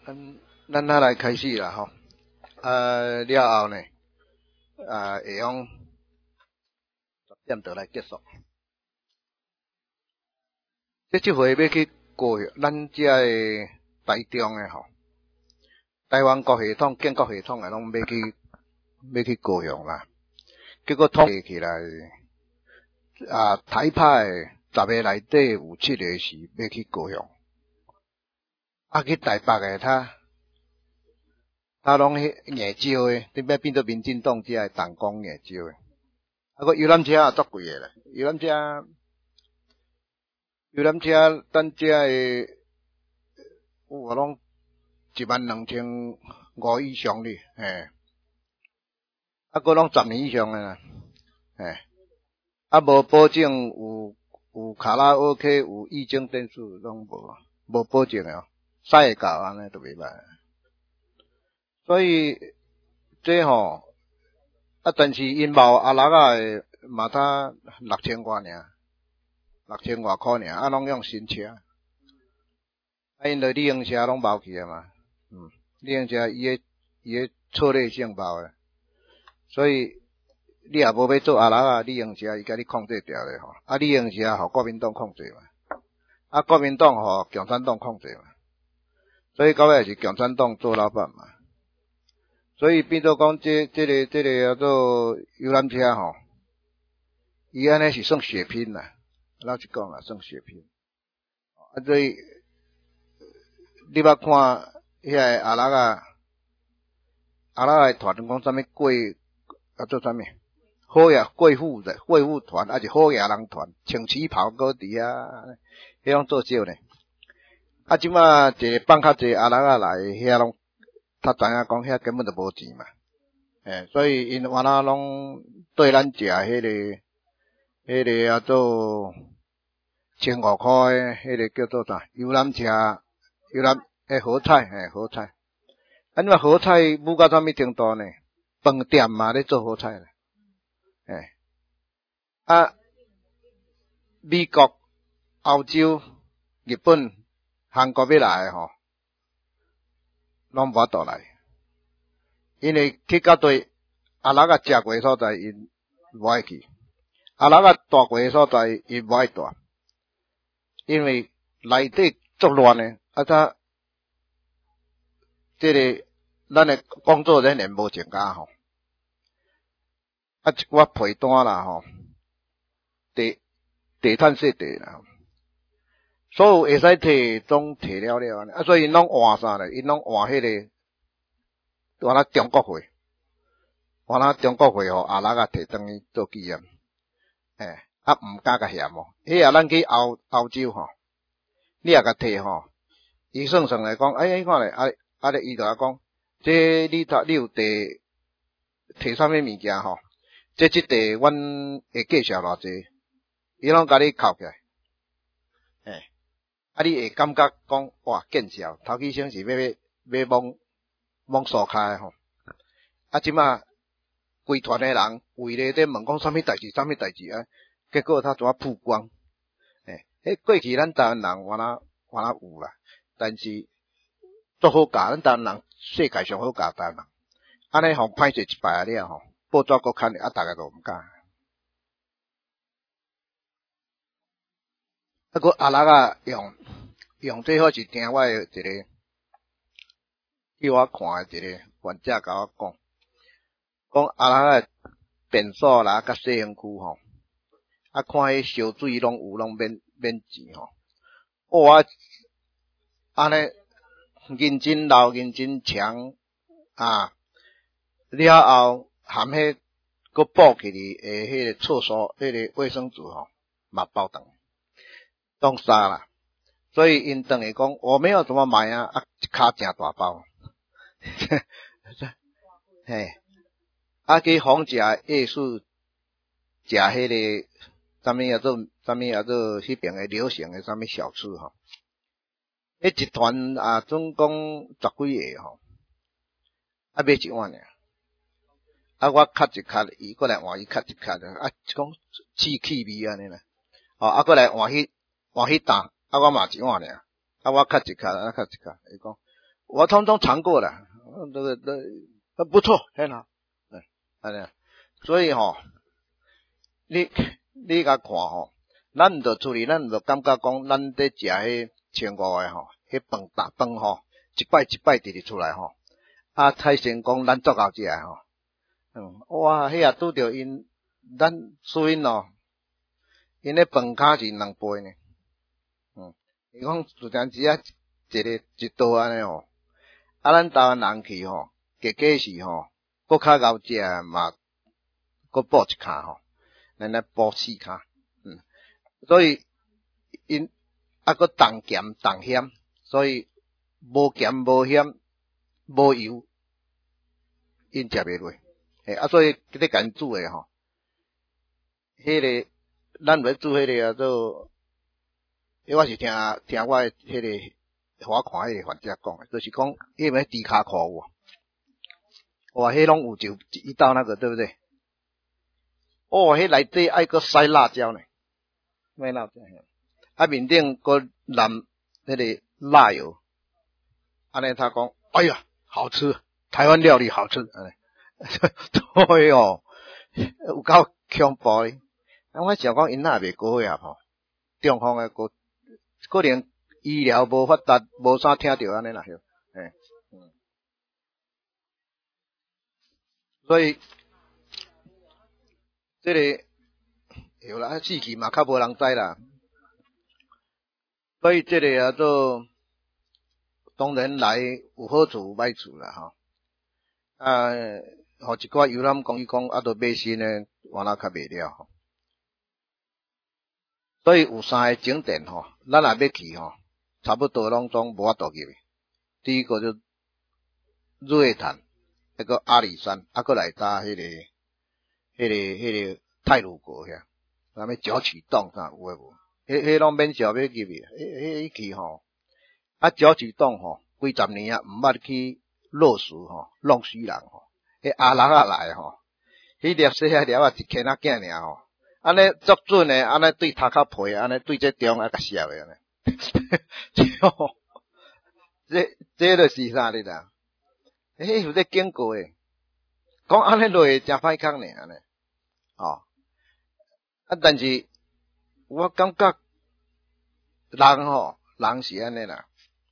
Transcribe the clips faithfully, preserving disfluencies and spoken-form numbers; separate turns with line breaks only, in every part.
嗯，咱咱来开始啦吼。啊，了后呢，啊，会用十点钟来结束。这即回要去高雄，咱遮个台中诶吼，台湾国系统、建国系统诶，拢要去要去高雄啦。结果统计起来，啊，台派十个内底有七个是要去高雄，啊，去台北诶他。他拢迄硬招诶，顶摆变做民进党遮诶党工硬招诶。啊，个游览车也足贵诶啦，游览车，游览车咱遮诶，有拢一万两千五以上哩，嘿，啊，个拢十年以上诶啦，嘿，啊，无保证有有卡拉 OK 有液晶电视拢无，无保证诶哦，使会到安尼都袂歹。所以这吼，啊，但是因某阿六仔诶嘛他六千外尔，六千外箍尔，啊，拢用新车，啊，因着利用车拢包起啊嘛，嗯，利用车伊诶伊诶策略性包诶，所以你也无要做阿六仔利用车，伊甲你控制掉咧吼，啊，利用车互国民党控制嘛，啊，国民党互共产党控制嘛，所以到尾是共产党做老板嘛。所以变做讲，这这个这个叫做游览车吼，伊安尼是算血拼啦，老实讲啦，算血拼。啊，所以你捌看遐个阿六仔，阿六仔团讲啥物贵，啊做啥物？好野贵妇的贵妇团，还是好野人团，穿旗袍搁伫遐，迄种做少呢。啊，即马一个放较济阿六仔来，遐拢。他知影讲遐根本就无钱嘛，诶，所以因原来拢对咱食迄个、迄个叫做千五箍诶，迄个叫做啥？游览车、游览诶好菜，诶好菜。啊，你话好菜舞到啥物程度呢？饭店嘛咧做好菜咧，诶，啊，美国、欧洲、日本、韩国要来诶吼。拢无法度来，因为去到对阿六仔食过诶所在，因无爱去；阿六仔住过诶所在，因无爱住，因为内底足乱诶，啊，他这个咱诶工作人员无增加吼，啊，一寡配单啦吼，地地毯设地啦，所有会使摕总摕了了安尼，啊，所以因拢换啥咧？因拢换迄个。原来中国货，原来中国货吼，阿六仔摕转去做纪念，诶，啊，毋敢甲嫌哦。迄啊，咱去欧欧洲吼，你也甲摕吼，伊算算来讲，哎，你看咧，啊啊咧，伊就讲，这你头你有摕摕啥物物件吼？这即块阮会计绍偌济，伊拢甲你扣起来，诶，啊，你会感觉讲哇见效，头起先是要要要摸。摸疏开吼，啊！即马规团诶人为咧在问讲啥物代志，啥物代志啊？结果他怎啊曝光？诶、欸，迄过去咱台湾人原来原来有啦，但是足好教，咱台湾人世界上好教台湾人，安尼互歹势一摆了吼，报纸搁看啊，大家都毋敢。啊，个阿六仔用用最好是听我诶一个。叫我看诶一个患者甲我讲，讲阿六仔诊所啦，甲西园区吼，啊看迄烧水拢有，拢免免钱吼。我安尼认真老认真强啊，了后含迄搁补起哩诶，迄个厕所迄个卫生纸吼，嘛包顿，拢杀啦。所以因等于讲，我没有怎么买啊，啊一卡真大包。嘿，啊去访食夜市，食迄个啥物叫做啥物叫做迄边诶流行诶啥物小吃吼，迄一团啊总共十几个吼，啊买一碗尔，啊我卡一卡，伊过来换伊卡一卡，啊讲气气味安尼啦，哦啊过来换迄换迄担，啊我嘛一碗尔，啊我卡一卡，啊卡一卡，伊讲。 我通通尝过了，这个这不错，很好，嗯，安尼，所以吼，你你甲看吼，咱毋着出去，咱毋着感觉讲，咱伫食迄千五个吼，迄饭大饭吼，一摆一摆直直出来吼，啊，太成功，咱足够食吼，嗯，哇，迄也拄着因，咱输因咯，因咧饭卡是两倍呢，嗯，伊讲有阵时啊，一个一道安尼吼。啊，咱台湾人去吼，加加是吼，搁较够食嘛，搁补一卡吼，咱来补四卡，嗯，所以因啊搁重咸重咸，所以无咸无咸无油，因食袂落，嘿啊，所以咧甲因煮诶吼，迄、那个咱要煮迄个啊做，迄我是听听我诶迄、那个。我看迄个患者讲诶，就是讲，因为低卡苦有，哇，迄拢有就一道那个，对不对？哦，迄内底爱搁塞辣椒呢，咩辣椒？啊，面顶搁淋迄个辣油，安尼他讲，哎呀，好吃，台湾料理好吃，安尼，对哦，有够恐怖诶。啊，我想讲因那袂过啊吼，中方诶个可能。医疗无发达，无啥听到安尼啦，嘿，嗯，所以这个有啦，死去嘛较无人知啦。所以这个啊，做当然来有好处有歹处啦，吼。啊，互一寡游览讲伊讲啊，都买新诶，原来较袂了吼。所以有三个景点吼，咱若要去吼。差不多拢总无法度去。第一个就日月潭，那个阿里山，啊，搁来搭迄个、迄个、迄个太鲁阁遐，啥物九曲洞啥有诶无？迄、迄拢免想要去去，迄、迄去吼，啊，九曲洞吼，几十年啊，毋捌去落树吼，弄死人吼，迄阿人啊来吼，迄粒细啊粒啊一坑仔囝尔吼，安尼足准诶，安尼对头壳皮，安尼对这中啊甲笑诶安尼。这这就是啥哩啦？迄有在经过诶，讲安尼落会真歹空呢安尼，哦，啊，但是我感觉人吼，人是安尼啦。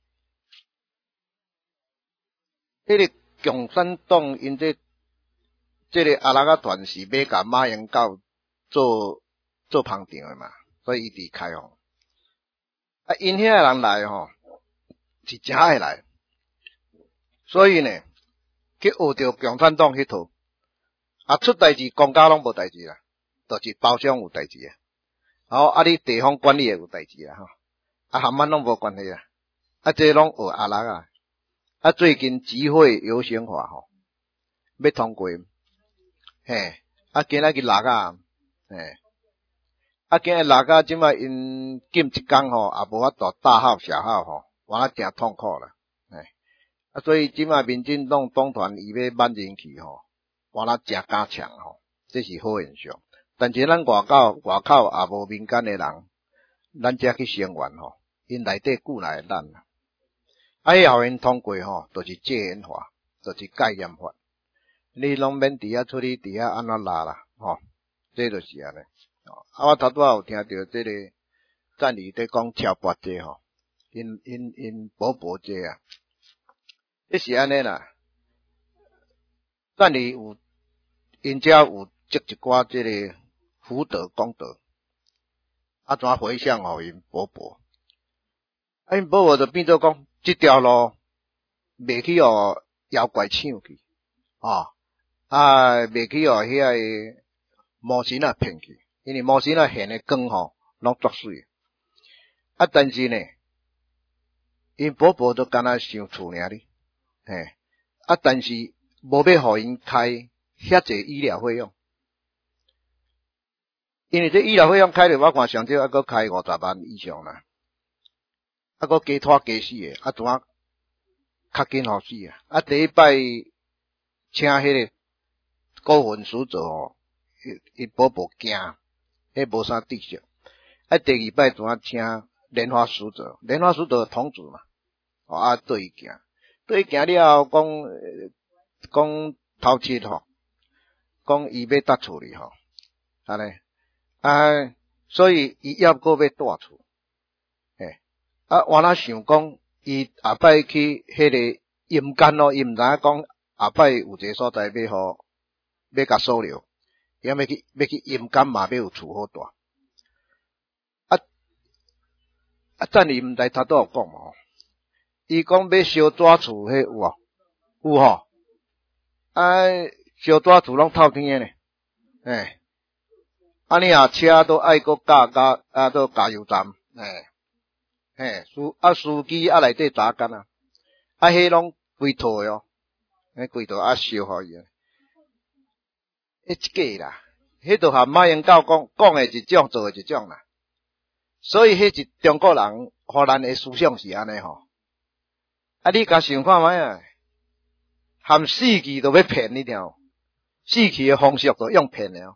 迄个共产党因这这个阿拉个团是要甲马英九做做捧场诶嘛，所以伊伫开放。啊，因遐人来吼，是真爱来，所以呢，去学着共产党迄套，啊，出代志公家拢无代志啦，就是包厢有代志啊，然后啊，你地方管理也有代志啦吼，啊，含咱拢无关系啊，啊，这拢学阿拉啊，啊，最近集会游行法吼，要通过，嘿，啊，今仔日六啊，嘿。啊，今日大家即摆因禁一工吼，也无法度大号小号吼，完了真痛苦啦，哎，啊，所以即摆民进党党团伊要万人去吼，完了真加强吼，这是好现象。但是咱外口外口也无民间诶人，咱才去声援吼，因内底久来咱啦。啊，迄后因通过吼，就是戒严法，就是戒严法，你拢免伫遐出去伫遐安怎拉啦，吼，这就是安尼。啊，我头拄仔有听到这个赞理在讲超拔这吼，因因因宝宝这啊，这是安尼啦。赞理有因遮有积一寡这个福德功德，啊怎回向互因宝宝？啊因宝宝就变做讲，这条路袂去互妖怪抢去，啊啊袂去互遐个魔神啊骗去。因为魔神啊现诶光吼，拢足水，啊，但是呢，因宝宝都干那想厝尔哩，嘿，啊，但是无要互因开遐济医疗费用，因为这医疗费用开了，我看上少还阁开五十万以上啦，啊，阁加拖加死诶，啊，怎啊较紧好死啊？啊，第一摆请迄个高分使者吼，伊宝宝惊。迄无啥知识，啊，第二摆怎啊请莲花使者，莲花使者统主嘛，哦啊对伊行， 对行了后，讲讲头七吼，讲伊要搭厝里吼，安尼啊，所以伊要搁要住厝，诶，啊，我若想讲，伊后摆去迄个阴间咯，伊毋知影讲后摆有一个所在要互要甲收留，伊要去要去阴间嘛，要有厝好住。啊啊，暂时毋知他倒有讲嘛？伊讲要烧纸厝，迄有啊，有吼。啊，烧纸厝拢透天诶呢，诶，啊你啊车都爱搁加加啊，都加油站，诶，嘿，司啊司机啊内底查干啊，啊迄拢规套诶哦，迄规套啊烧互伊。迄一个啦，迄著和马英九讲讲诶一种，做诶一种啦。所以迄是中国人互咱诶思想是安尼吼。啊，你甲想看觅啊，含死去都要骗你听，死去诶方式都用骗诶哦。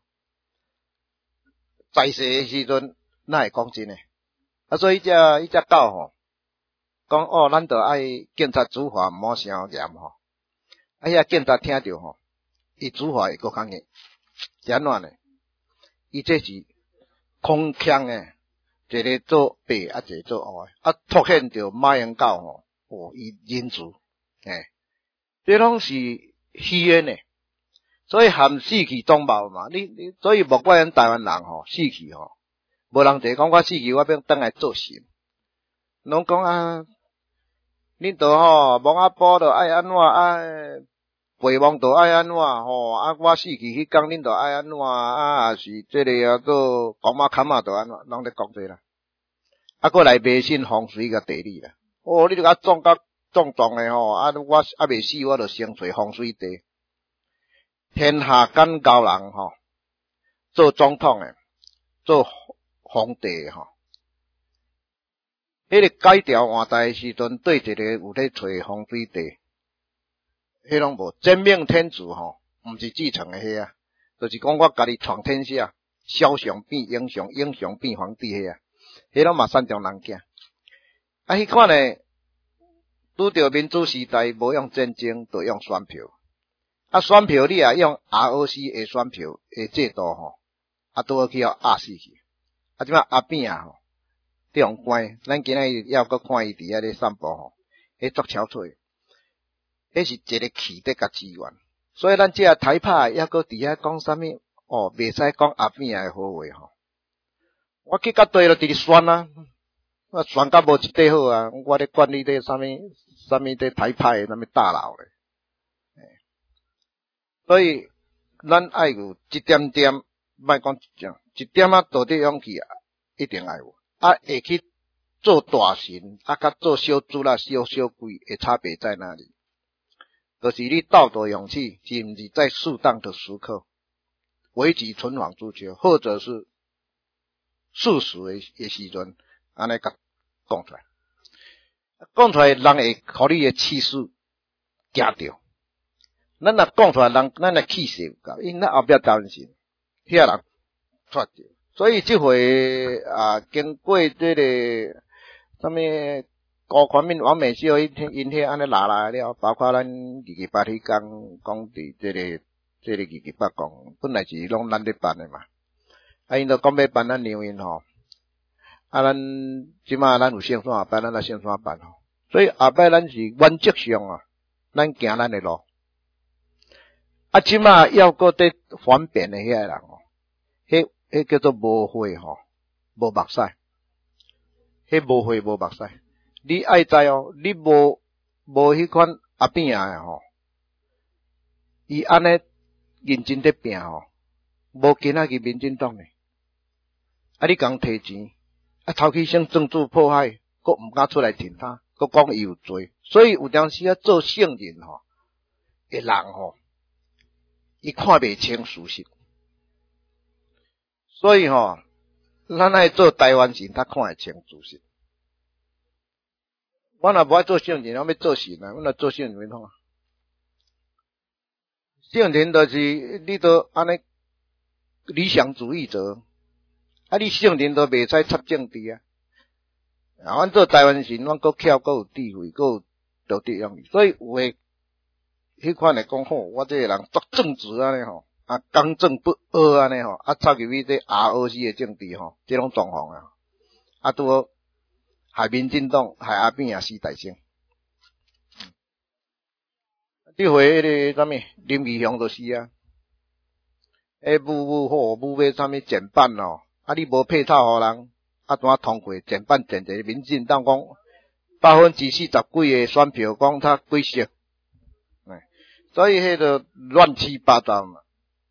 在世诶时阵，哪会讲真诶？啊，所以只迄只狗吼，讲哦，咱著爱警察执法，毋好伤严吼。啊，遐警察听着吼，伊执法会搁较严。是安怎呢？伊这是空腔诶，一个做白，啊一个做黑，啊凸显着马英九吼，哦，伊人慈，诶，这拢是虚演诶，所以含死去当谋嘛。你你，所以莫怪咱台湾人吼死去吼，无人侪讲我死去，我变倒来做神，拢讲啊，恁著吼王阿婆著爱安怎爱。陪望著爱安怎吼？啊，我死去迄天，恁著爱安怎啊？也是这个啊，个讲马坎啊，著安怎？拢咧讲这啦。啊，搁来迷信风水甲地理啦。哦，你著甲种甲种种诶吼，啊，我啊未死，我著先找风水地。天下敢交人吼，做总统诶，做皇帝诶吼。迄个改朝换代诶时阵，对一个有咧找风水地。迄拢无真命天子吼，毋是继承诶迄啊，就是讲我家己创天下，枭雄变英雄，英雄变皇帝迄啊，迄拢嘛善良人囝。啊，迄款诶，拄着民主时代无用战争，就用选票。啊，选票你也用 R O C 诶选票诶制度吼，啊，拄好去互压死去。啊，即摆阿扁啊吼，伫用关，咱今仔日要搁看伊伫遐咧散步吼，迄足憔悴。迄是一个气质甲资源，所以咱即个台派抑搁伫遐讲啥物哦，袂使讲阿扁诶好话吼。我去甲对了伫咧选啊，我选甲无一块好啊，我咧管理咧啥物啥物咧台派诶啥物大佬咧。所以咱爱有一点点，莫讲一种，一点仔道德勇气啊，一定爱有。啊，会去做大神，啊，甲做小猪啦、小小鬼，诶差别在哪里？就是你道德勇气是毋是在适当的时刻危急存亡之秋，或者是事实的时阵，安尼甲讲出来，讲出来人会互你的气势惊着。咱若讲出来，人咱的气势有够，因咱后壁担心，遐人抓着。所以即回啊，经过这个什么？高宽面王美秀因因遐安尼拉来了，包括咱二二八迄讲讲伫这个这个二二八讲，本来是拢咱咧办诶嘛。啊，因都讲要办咱neu因吼，啊，咱即马咱有线线办，咱来线线办吼。所以后摆咱是原则上啊，咱行咱诶路。啊，即马要搁伫反变诶遐人吼，迄迄叫做无悔吼，无目屎，迄无悔无目屎。你爱知哦，你无无迄款阿扁啊吼，伊安尼认真咧拼吼，无今仔日民进党呢，啊你共摕钱，啊头起先政治迫害，佫毋敢出来挺他，佫讲伊有罪，所以有当时啊做圣人吼，诶人吼，伊看袂清事实，所以吼，咱爱做台湾人，他看会清事实。我若无爱做圣人，我要做神啊！我若做圣人，要创啊？圣人就是你都安尼理想主义者，啊，你圣人都袂使插政治啊！啊，阮做台湾人，阮佫巧，佫有智慧，佫有道德养理。所以有诶，迄款诶讲吼，我这个人作正直安尼吼，啊刚正不阿安尼吼，啊插入去这阿俄式诶政治吼，这种状况啊，啊拄好害民进党害阿扁也死大生。这回迄个啥物林义雄就是啊，诶母母好母买啥物简版哦，啊你无配套互人，啊怎啊通过简版简一个民进党讲百分之四十几诶选票讲他几色，所以迄个乱七八糟嘛。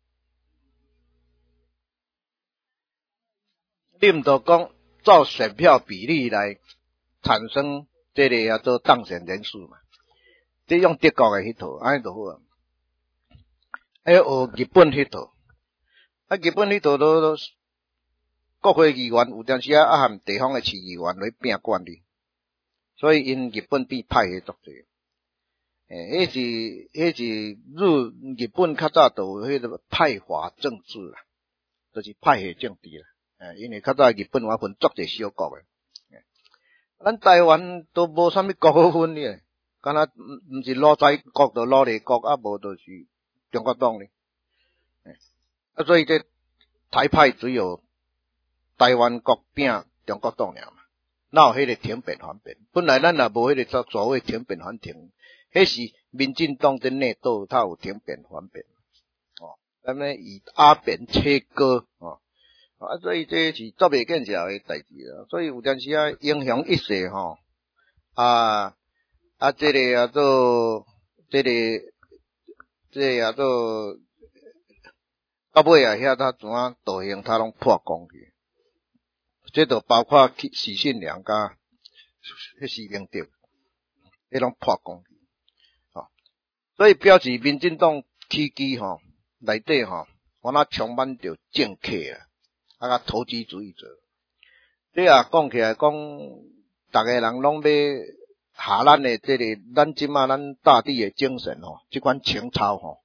你毋着讲照选票比例来产生这个叫做当选人数嘛？这用德国诶迄套，安尼就好啊。还要学日本迄套，啊日本迄套都都国会议员有阵时啊，啊含地方诶市议员来拼管理，所以因日本比派系足侪。诶，迄是迄是日日本较早就有迄个派阀政治啦，就是派系政治啦。诶，因为较早日本话分足侪小国诶，咱台湾都无啥物国好分咧，敢若毋毋是老在国就老里国，啊无就是中国党咧。啊，所以这台派只有台湾国拼中国党尔嘛，哪有迄个停变反变？本来咱也无迄个所谓停变反停，迄是民进党的内斗，它有停变反变。哦，咱们以阿扁切割哦。啊，所以这是做袂见效诶代志啦，所以有阵时啊英雄一世吼，啊啊，这个叫做这个这个叫做到尾啊，遐他怎啊道行他拢破功去，这就包括许信良甲迄施明德，迄拢破功去，吼，所以表示民进党体制吼内底吼，我那充满着政客啊。啊，甲投机主义者，这啊讲起来讲，逐个人拢要下咱的这个，咱即马咱大地的精神吼，即款情操吼，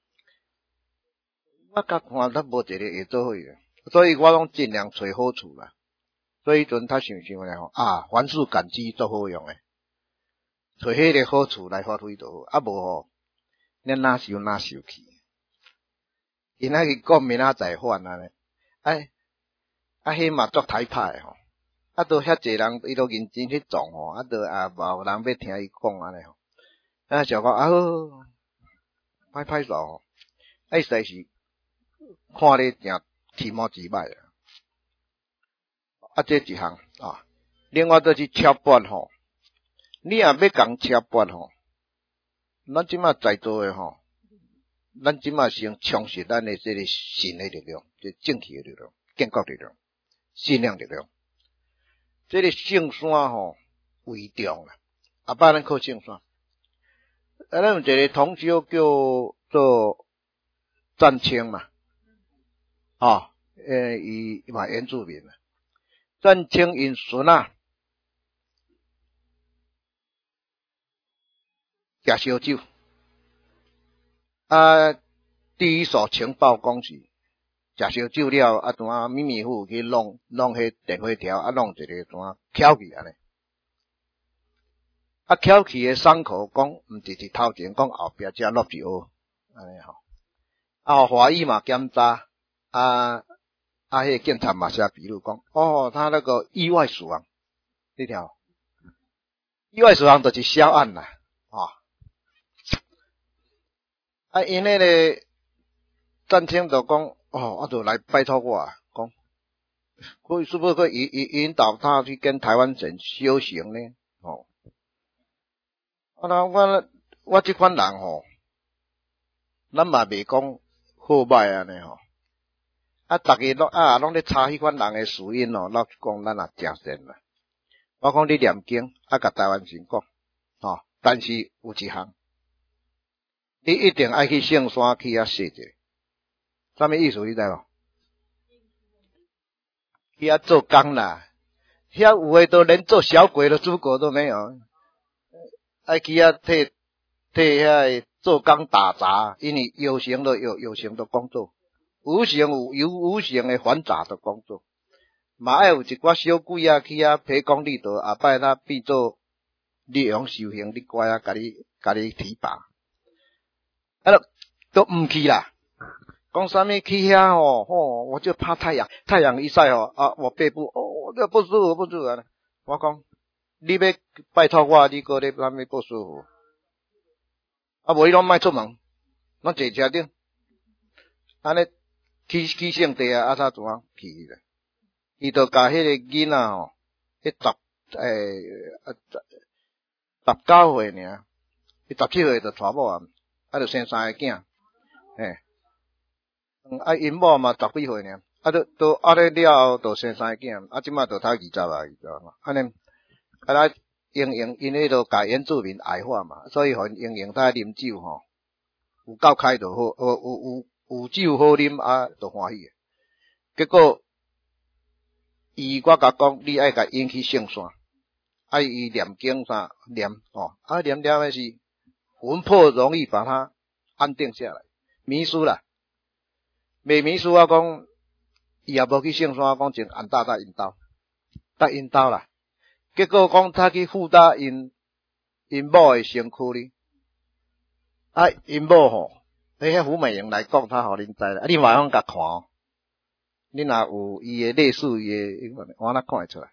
我甲看咱无一个会做伙诶，所以我拢尽量找好处啦。所以迄阵他想想咧吼，啊，凡事感激做好用诶，找迄个好处来发挥就好，啊无吼，咱哪想哪受去，今仔日讲明仔载反安尼，哎。啊，迄嘛足台派吼，啊，都遐济人伊都认真去撞吼，啊，都啊无人要听伊讲安尼吼，啊，想讲啊好，歹歹煞吼，啊，实在是看咧正起毛几歹啊，啊，这一项啊，另外就是车撥吼，你若要讲车撥吼，咱即马在座诶吼，咱即马先充实咱诶这个新诶力量，即正气诶力量，建国力量。信仰力量，这个圣山吼为重啦，后摆咱靠圣山。啊，咱有一个同学叫做赞清嘛，啊，诶，伊嘛原住民啦，赞清因孙啊，食烧酒，啊，第一手情报讲是。食烧酒了，啊，怎啊秘密户去弄弄迄电火条，啊，弄一个怎啊翘去安尼，啊，翘去诶伤口讲，毋是伫头前，讲后壁才落去学，安尼吼。啊，华裔嘛检查，啊啊，迄个警察嘛写笔录讲，哦，他那个意外死亡，你听，意外死亡就是小案啦，啊，啊，因迄个战清就讲。哦，啊，就来拜托我啊，讲，可以是不是可以引引导他去跟台湾省修行呢？哦，啊，那我我这款人吼，咱嘛袂讲好歹安尼吼，啊，逐个拢啊拢咧查迄款人诶事因哦，老讲咱也诚善啦。我讲你念经，啊，甲台湾省讲，哦，但是有一项，你一定爱去圣山去遐踅者。啥物意思你知无？去遐做工啦，遐有诶都连做小鬼的资格都没有，爱去遐替替遐做工打杂，因为有形的有有形的工作，无形有有无形的繁杂的工作，嘛爱有一寡小鬼啊去遐批讲理道，下摆他变做你用修行，你乖啊，甲你甲你提拔，啊都都唔去啦。讲啥物去遐吼吼，我就怕太阳，太阳一晒吼啊，我背部哦，我这不舒服不舒服啊。我讲，你要拜托我，你搁咧啥物不舒服？啊，无你拢莫出门，拢坐车顶，安尼起起性地啊，啊啥怎啊去咧？伊就甲迄个囡仔吼，迄十诶啊十十九岁尔，伊十七岁就娶某啊，啊就生三个囝，嘿。啊，因某嘛十几岁呢，啊，都都啊咧了后，就生三个囝，啊，即马就读二十啊，二十嘛，安尼，啊来英英因迄个甲原住民矮化嘛，所以互英英他啉酒吼，有够开就好，有有有有酒好啉啊，就欢喜。结果，伊我甲讲，你爱甲引起圣山，啊，伊念经啥念哦，啊念念的是魂魄容易把它安定下来，迷失啦。袂迷输啊，讲伊也无去圣山，讲请安大大引导，搭引导啦。结果讲他去附搭因因某诶身躯哩，啊因某吼，迄胡美英来讲，他互恁知啦。啊，你慢慢甲看哦，你若有伊诶类似伊诶，我哪看会出来？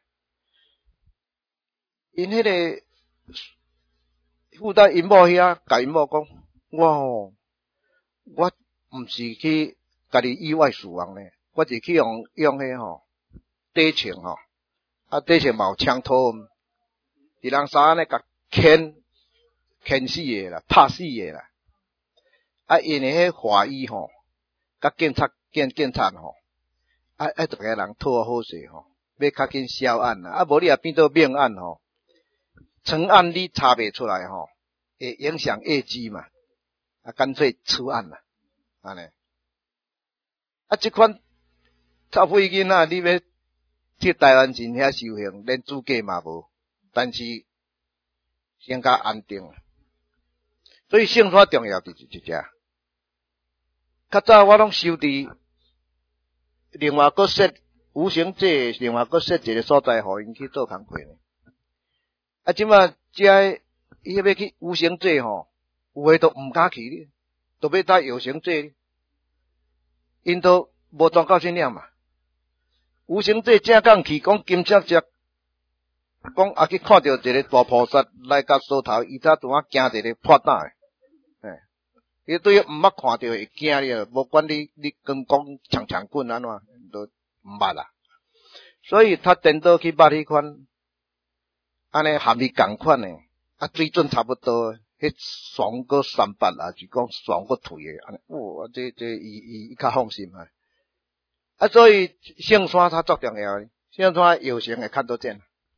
因迄个附搭因某遐，甲因某讲，我吼，我毋是去。家己意外死亡呢，我是去用用迄吼底枪吼，啊底枪嘛有枪托，伫人衫安尼甲牵牵死诶啦，拍死诶啦。啊因诶迄法医吼，甲警察警警察吼，啊啊逐个人讨好势吼，要较紧销案啦，啊无你也变做命案吼，成案你查袂出来吼，会影响业绩嘛，啊干脆出案啦，安尼。啊，即款臭屁囡仔，你要去台湾人遐修行，连资格嘛无，但是先较安定。所以圣山重要就是这只。较早我拢修伫另外个设无形界，另外个设一个所在，互因去做工课呢。啊，即马遮伊要去无形界吼，有诶都毋敢去哩，都要搭有形界哩。因都无专到信念嘛，有形这正讲去讲金色只，讲啊去看到一个大菩萨来甲梳头，伊才拄啊惊一个破胆诶，诶，伊对毋捌看到会惊哩，无管你你跟讲长长棍安怎，都毋捌啦。所以他颠倒去捌迄款，安尼含义共款诶，啊水准差不多。迄爽个三八啊，是讲爽个腿诶，安尼，哇，这这伊伊伊较放心啊。啊，所以圣山它足重要，圣山有形会看得见。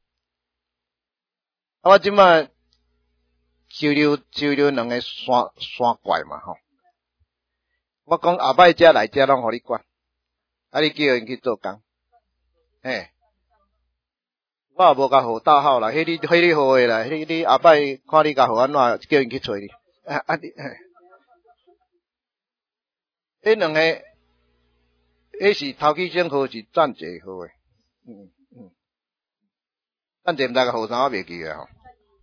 啊，我即摆收留收留两个山山怪嘛吼，我讲后摆遮来遮拢互你管，啊，你叫因去做工，嘿。我也无甲号大号啦，迄你迄你号诶啦，迄你后摆看你甲号安怎，叫因去找你。啊啊你，迄两个，迄是头起先号是暂时号诶，嗯嗯，暂时毋知个号啥我袂记诶吼。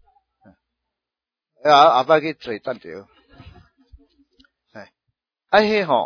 啊后摆去找暂时号，哎，啊迄吼，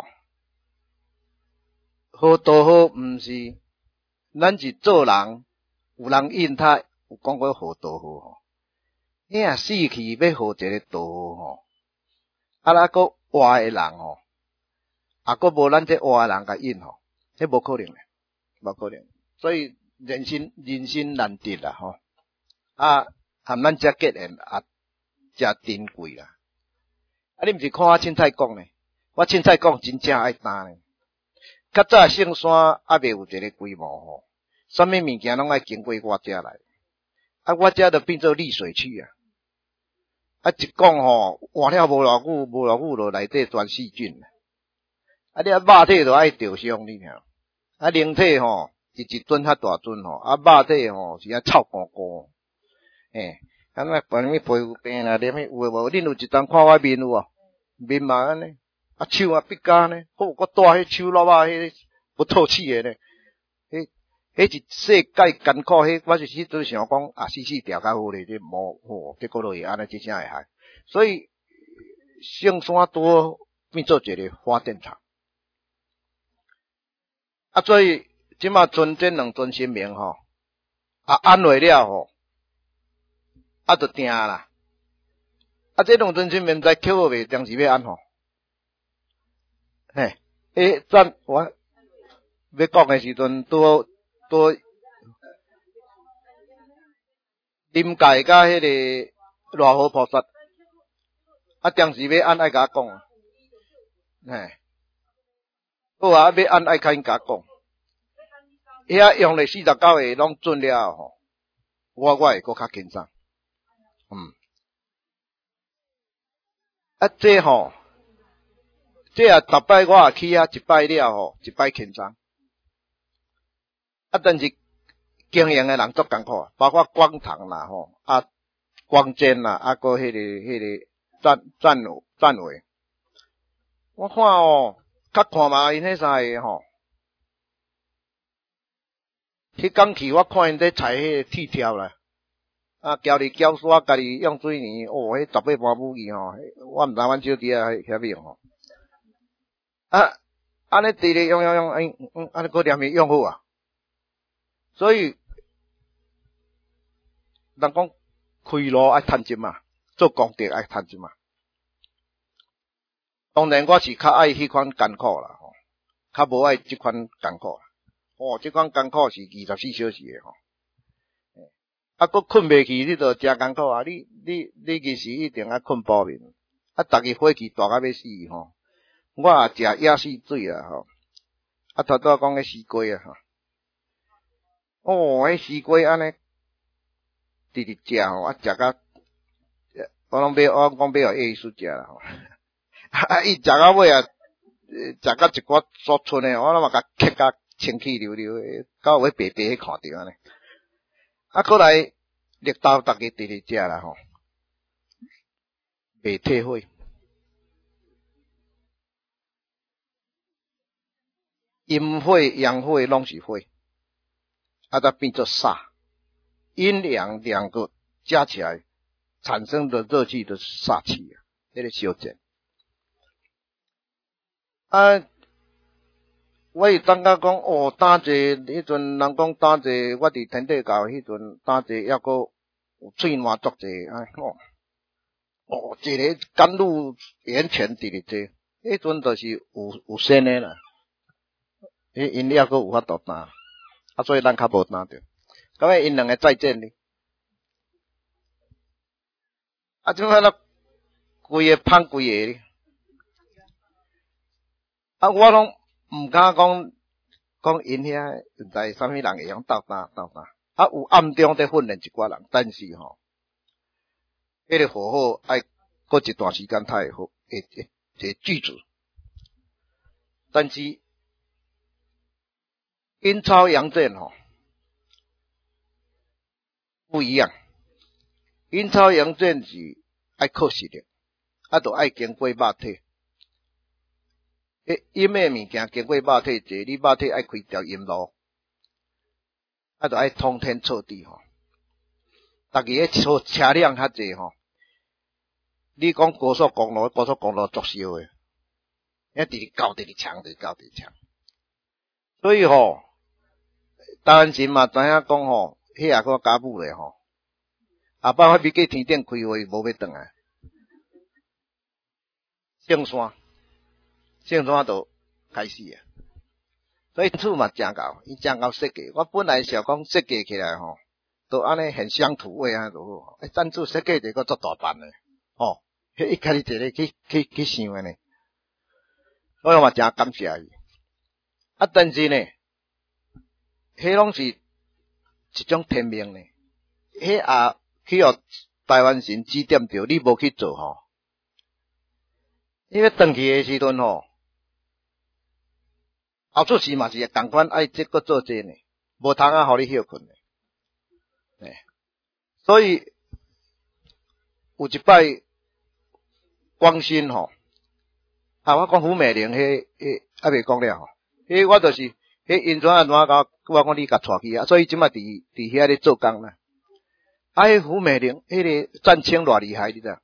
好多好毋是，咱是做人。有人应他有讲过好道好吼，你若死去要好一个道吼，啊那个活诶人吼，啊个无咱这活诶人甲应吼，这无可能诶，无可能。所以人生人生难得啦吼，啊含咱遮结缘啊，遮珍贵啦。啊你毋是看我凊彩讲呢，我凊彩讲真正爱担呢。较早圣山还未有一个规模吼。什么物件拢爱经过我遮来，啊，我遮就变做丽水区啊！啊，一讲吼，活了无偌久，无偌久就内底全细菌啊！你啊肉体就爱着伤你听，啊，灵体吼是一吨较大吨吼，啊，肉体吼是啊臭干干，诶，啊，那办啥物皮肤病啦，连物有诶无？恁有一当看我面有无？面嘛安尼，啊，手啊闭甲呢，好，我带迄手落啊，迄不透气诶呢，迄。 迄一世界艰苦，迄我就是都想讲啊，死死调较好咧，这无吼，结果落去安尼，真正会害。所以圣山多变做一个发电厂。啊，所以即马存这两尊神明吼，啊安慰了吼，啊就定啦。啊，这两尊神明在扣好未，当时要安吼？嘿，诶，咱我要讲的时阵，都都临界甲迄个罗河菩萨，啊，当时要安爱甲我讲，嘿，好啊，要安爱甲因甲我讲。遐用了四十九个拢准了吼，我我会搁较轻松，嗯，啊这吼，这啊十摆我也去啊，一摆了吼，一摆轻松，啊但是经营的人足艰苦，包括光堂啦吼，啊光监啦，啊搁迄个迄个站站站委，我看哦，较看嘛因迄三个吼。迄工去我看因在采迄个铁条啦，啊，交哩胶刷，家己用水泥，哦，迄十八般武艺吼，我毋知阮小弟啊遐用吼，啊，安尼直咧用用用，哎，嗯，安尼个念咪用好啊，所以人讲开路爱趁钱嘛，做功德爱趁钱嘛。当然我是较爱迄款艰苦啦，吼，较无爱即款艰苦啦。哦，这款艰苦是二十四小时的吼，啊，佫困袂去，你著真艰苦啊！你你你其实一定要困饱眠，啊，逐个火气大到要死吼。我也食野死水啦吼，啊，头拄讲迄西瓜啊吼，哦，迄西瓜安尼直直食吼，啊，食甲我拢买，我讲买互叶医师食啦吼，啊，伊食到尾啊，食甲一寡所剩的，我拢嘛甲吸甲。清气溜溜的，到尾白白看到安尼。啊，过来绿豆逐个直直食啦吼，袂退火，阴火、阳火拢是火，啊，它变做煞，阴阳两个加起来产生的热气的煞气啊，那个修正啊。我会当甲讲哦，打者迄阵人讲打者，我伫天地教迄阵打者，抑阁有喙烂足者，哎哦，哦，一个甘露源泉直直坐，迄阵就是有有仙的啦，因因抑阁有法度打，啊，所以咱较无打着，咁啊因两个再见哩，啊，即摆咱规个芳规个哩，啊，我拢。毋敢讲讲因遐毋知啥物人会用斗打斗打，啊有暗中在训练一寡人，但是吼，迄个好好爱过一段时间，他会好会会会记住。但是阴超阳正吼不一样，阴超阳正是爱靠实力，啊，都爱经过肉体。阴的物件经过肉体坐，你肉体爱开条阴路，啊，就爱通天错地吼。逐个迄车车辆较济吼，你讲高速公路，高速公路作烧诶，一直直搞，直直抢，直直搞，直直抢。所以吼，当时嘛知影讲吼，迄也个家母咧吼，啊，办法比过天顶开话无要转来，上山。圣山就开始啊，所以厝嘛真够，伊真够设计。我本来想讲设计起来吼，都安尼很乡土味啊，就好。哎，赞助设计这个做大办嘞，哦，迄一开始一个去去去想的呢，所以我嘛真感谢伊。啊，但是呢，迄拢是一种天命呢，迄也去互台湾神指点着，你无去做吼，因为转去的时阵吼。后出事嘛是共款爱这个做这呢，无通啊，互你休困呢。哎，所以有一摆光新吼，啊，我讲胡美玲迄迄还未讲了吼，迄我就是迄迄因怎啊怎啊甲我讲你甲带去啊，所以即摆伫伫遐咧做工啦。啊，迄胡美玲，迄个战青偌厉害，你知？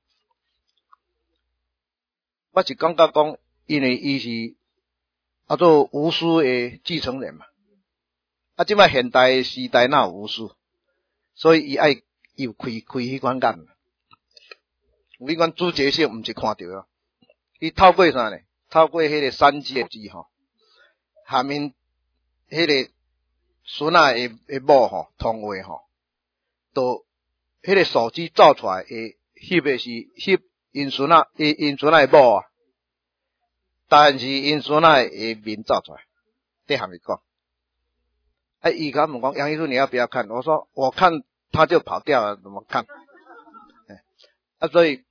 我是感觉讲，因为伊是啊做巫师的继承人嘛。啊，即摆现代时代哪有巫师？所以伊爱又开开迄款眼，有迄款主角性，毋是看到啊。伊透过啥呢？透过迄个三界机吼，下面迄个孙仔诶诶某吼通话吼，都迄个手机照出来诶，翕诶是翕因孙仔因因孙仔诶某啊，但是因孙仔诶面照出来，这还没讲。哎，伊甲问讲杨医生你要不要看？我说我看他就跑掉了，怎么看？啊，所以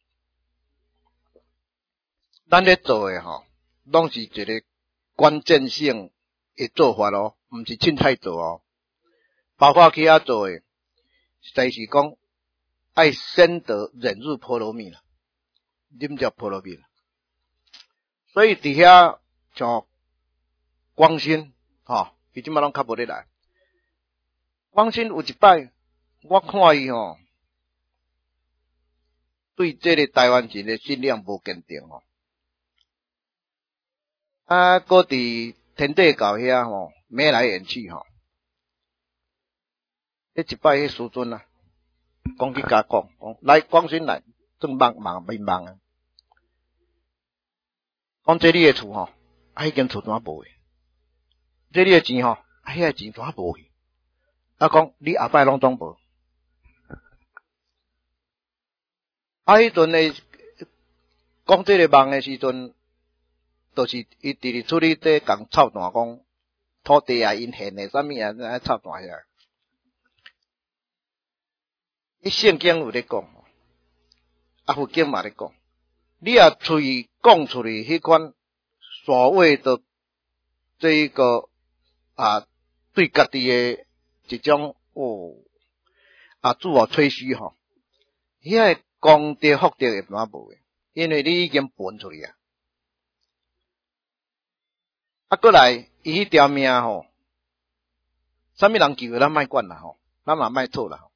咱咧做诶吼，拢是一个关键性诶做法咯，毋是凊彩做哦。包括去遐做诶，就是讲爱先得忍辱波罗蜜啦，啉着波罗蜜啦。所以伫遐像光新吼，伊即摆拢较无咧来。光新有一摆，我看伊吼，对这个台湾人诶信仰无坚定吼。啊，搁伫天地教遐吼，眉来眼去吼。迄一摆迄师尊啊，讲去甲讲，讲来光新来，正忙忙迷忙啊。讲这你诶厝吼，啊迄间厝怎无去？这你诶钱吼，啊迄个钱怎无去？啊讲你后摆拢总无。啊迄阵诶，讲这个梦诶时阵，就是伊直直处理这共操蛋讲土地啊、因现诶啥物啊，爱操蛋遐。伊圣经有咧讲，啊佛经嘛咧讲，你啊嘴讲出去迄款所谓的这一个啊，对家己诶一种哦啊自我吹嘘吼，遐个功德福德会怎无诶？因为你已经分出去啊。啊，过来伊迄条命吼，啥物人救咱莫管啦吼，咱嘛莫错啦吼。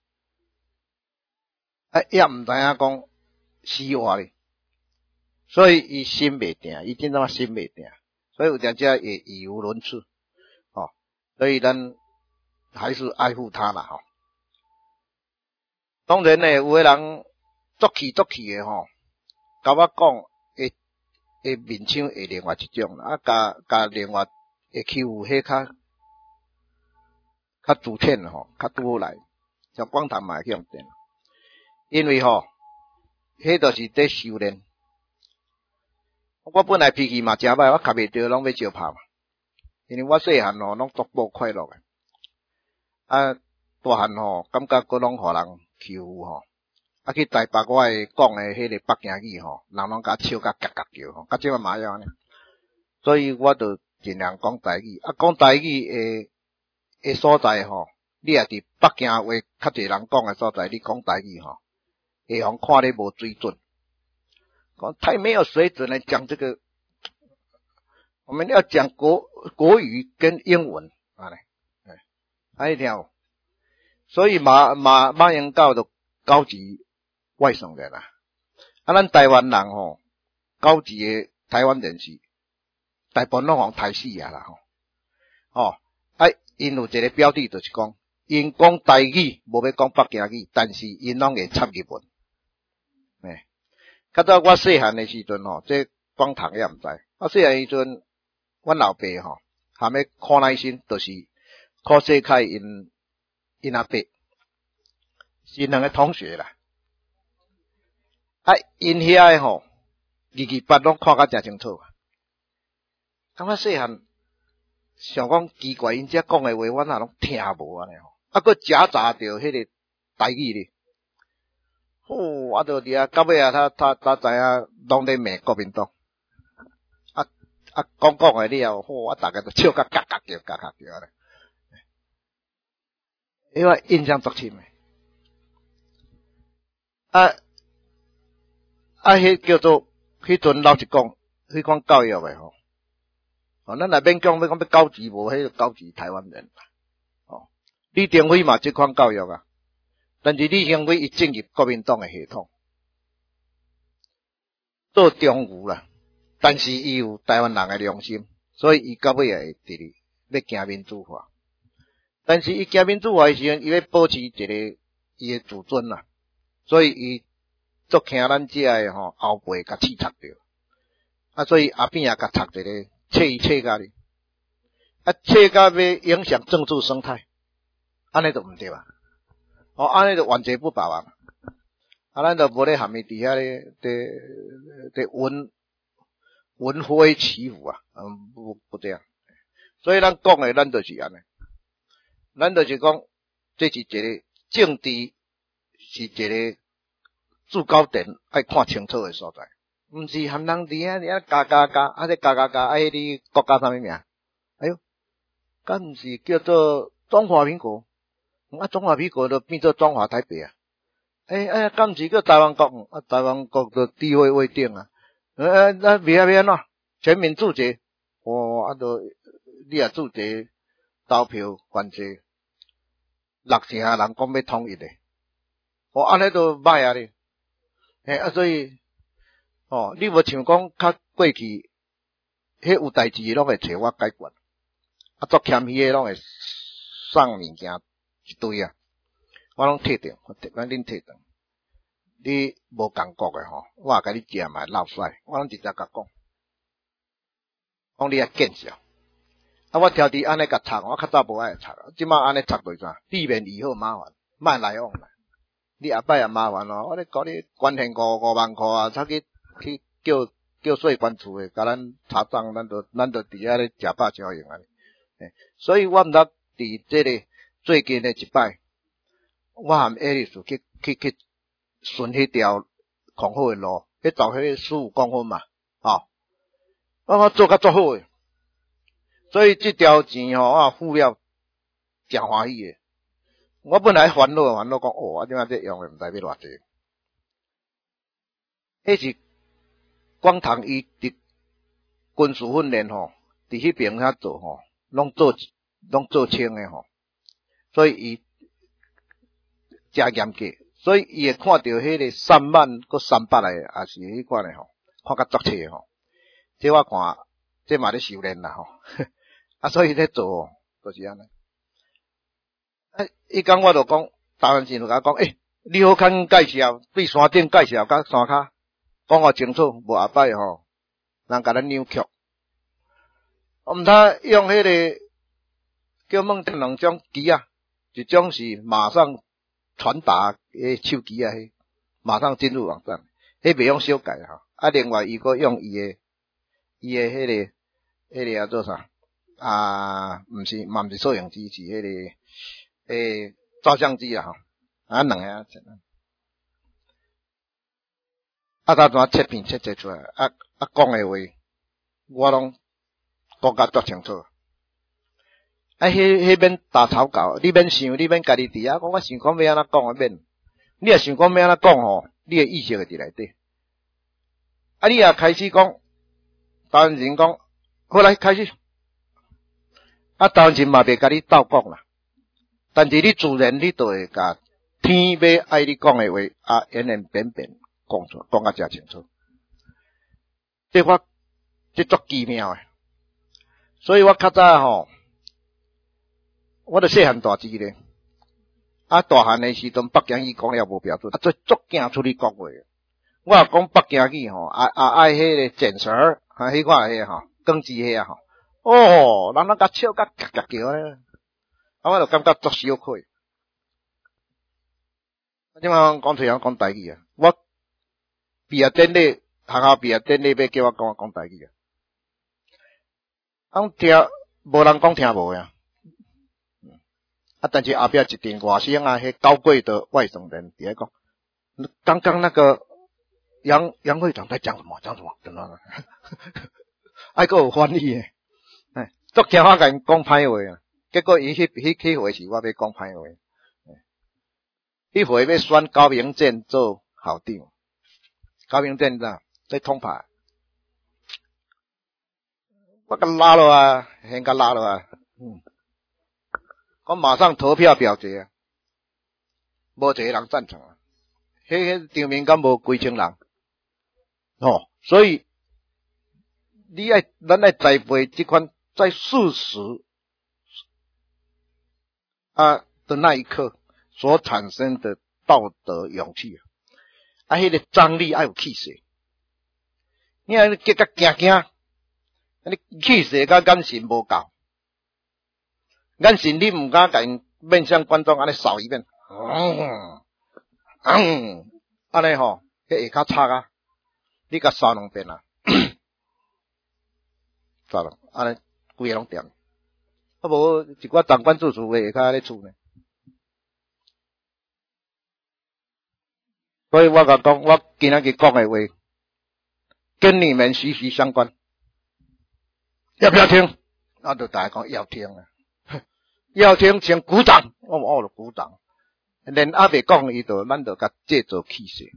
啊，也毋知影讲死活咧，所以伊心袂定，伊真正心袂定，所以有点只会语无伦次，哦，所以咱还是爱护他啦吼。当然呢，有个人作气作气诶吼，甲我讲会会面相会另外一种啦，啊，甲甲另外会欺负迄较较主忝吼，较拄好来，像广潭嘛会用电。因为吼，迄就是在修炼。我本来脾气嘛诚歹，我卡袂着，拢要招拍嘛。因为我细汉吼，拢足无快乐诶。啊，大汉吼，感觉佫拢互人欺负吼。啊，去台北我会讲诶迄个北京语吼，人拢甲笑甲嘎嘎叫吼，甲即摆嘛样呢。所以我就尽量讲台语。啊，讲台语诶诶所在吼，你也伫北京话较侪人讲诶所在，你讲台语吼。会互看你无水准，讲太没有水准来讲这个，我们要讲国国语跟英文啊嘞，哎，一条，所以马马马英九就高级外省人啦，啊，咱台湾人吼，高级的台湾人士，大部分拢互台死啊啦吼，哦，啊，因有一个标的就是讲，因讲台语无要讲北京语，但是因拢会插日文。诶，较早我细汉诶时阵吼，这广堂也毋知。我细汉时阵，阮老爸吼，含咧看耐心，就是靠世开因因阿伯，是两个同学啦。啊，因遐诶吼，字字八拢看甲诚清楚。咁我细汉想讲奇怪，因遮讲诶话，我哪拢听无安尼吼，啊，佫夹杂着迄个台语咧。哦，啊，就伫啊，到尾啊，他他他知影拢咧骂国民党，啊啊，讲讲诶了后，啊，大家都笑甲嘎嘎叫，嘎嘎叫咧，因为印象足深诶。啊啊，迄叫做迄阵老实讲，迄款教育诶吼， 哦，咱内面讲要讲要高级无，迄个高级台湾人。哦，李登辉嘛这款教育啊，但是李登辉伊进入国民党的系统，做中牛啦，但是伊有台湾人的良心，所以伊到尾也会伫咧要行民主化。但是伊行民主化的时阵，伊要保持一个伊的自尊啦，所以伊足惊咱这个吼后辈甲刺插着，啊，所以后边也甲插一个切伊切甲哩，啊，切甲要影响政治生态，安尼就毋对啊，哦，安尼就完全不保啊，啊，咱就无咧含伊伫遐咧，伫伫闻闻风起舞啊，嗯，不不对啊，所以咱讲的咱就是安尼。咱就是讲，这是一个政治，是一个制高点爱看清楚的所在，毋是含人伫遐遐加加加，啊这加加加，啊你国家啥物名？哎哟，敢毋是叫做中华民国？啊中华民国就变做中华台北啊？哎哎，敢毋是叫台湾国？啊台湾国就地位未定啊？呃，那别啊别啊，全民注决，哦，啊都你也注决投票关系。六成人讲要统一嘞，哦，安尼都歹啊哩，嘿啊，所以，哦，你无像讲较过去，迄有代志拢会找我解决，啊，作欠迄个拢会送物件一堆啊，我拢退掉，我恁退掉，你无共国诶吼，我也甲你食嘛落屎，我拢直接甲讲，讲你啊见笑。啊！我挑伫安尼甲插，我较早无爱插，即摆安尼插对怎？避免以后麻烦，莫来往啦。你下摆也麻烦咯，我咧讲你关系五五万箍啊，差去去叫叫税关处诶，甲咱查账，咱都咱都伫遐咧食饱消用安尼。所以我毋得伫即个最近诶一摆，我含爱丽丝去去去顺迄条狂好诶路，去走迄十五公分嘛，哦，我做甲足好诶。所以这条钱吼，我付了真欢喜诶。我本来烦恼烦恼讲，哦，我即摆这用诶毋知要偌济。迄是光堂伊伫军事训练吼，伫迄边遐做吼，拢做拢做清诶吼。所以伊真严格，所以伊会看到迄个三万搁三百诶，也是迄款诶吼，看甲足切诶吼。这我看，这嘛咧修炼啦吼。啊，所以咧做，就是安尼。啊，伊讲我就讲，台湾人就甲我讲，诶、欸，你好肯介绍，对山顶介绍甲山骹，讲互清楚，无下摆吼，人甲咱扭曲。我毋通用迄个叫问定两种机啊，一种是马上传达诶手机啊，迄马上进入网站，迄袂用小改吼。啊，另外伊个用伊诶，伊诶迄个，迄个叫做啥？啊，毋是，嘛毋是摄影机，是迄、那个诶、欸、照相机啊吼，啊两个啊，啊他怎切片切切出来，啊啊讲诶话，我拢讲甲足清楚。啊，迄迄免打草稿，你免想，你免家己伫遐讲，我想讲要安怎讲，免。你若想讲要安怎讲吼，你诶意识会伫内底。啊，你若开始讲，台湾人讲，好来开始。啊，当然嘛袂甲你斗讲啦，但是你自然你就会甲天要爱你讲诶话，啊，圆圆扁扁讲出，讲甲真清楚。这我这足奇妙诶，所以我较早吼，我著细汉大志咧，啊，大汉诶时阵北京语讲了无标准，啊，做足惊出去讲话。我也讲北京语吼，啊啊爱迄个剪舌儿，啊，迄款迄个吼，更字迄啊吼。哦，人人甲笑甲夹夹叫咧，啊，我就感觉足羞愧。啊，即摆讲退人讲台语啊，我毕业典礼，学校毕业典礼要叫我讲讲台语啊，啊，听无人讲听无呀。啊，但是后壁一阵外省啊，迄高贵的外省人伫咧讲，刚刚那个杨杨会长在讲什么？讲什么？等等，还佫有翻译诶。哎，足惊我甲因讲歹话啊！结果伊迄迄迄回是我要讲歹话，迄回要选高明正做校长，高明正怎在通牌？ 我甲拉落啊，先甲拉落啊，嗯，我马上投票表决啊，无一个人赞成啊，迄迄场面敢无几千人，哦，所以你爱咱爱栽培这款在事实啊的那一刻所产生的道德勇气啊，啊，迄、那个张力爱有气势，你看你结甲惊惊，你气势甲眼神无够，眼神你唔敢甲因面向观众安尼扫一遍，嗯嗯，安尼吼，迄下较差啊，你甲扫两遍啊，扫两，安尼规个拢掂，啊无一寡长官做事诶下骹安尼处呢。所以我甲讲，我今仔日讲的话，跟你们息息相关，要不要听？我就大家讲要听啊，要听请鼓掌，我我就鼓掌。连阿未讲伊就，咱就甲借做气势。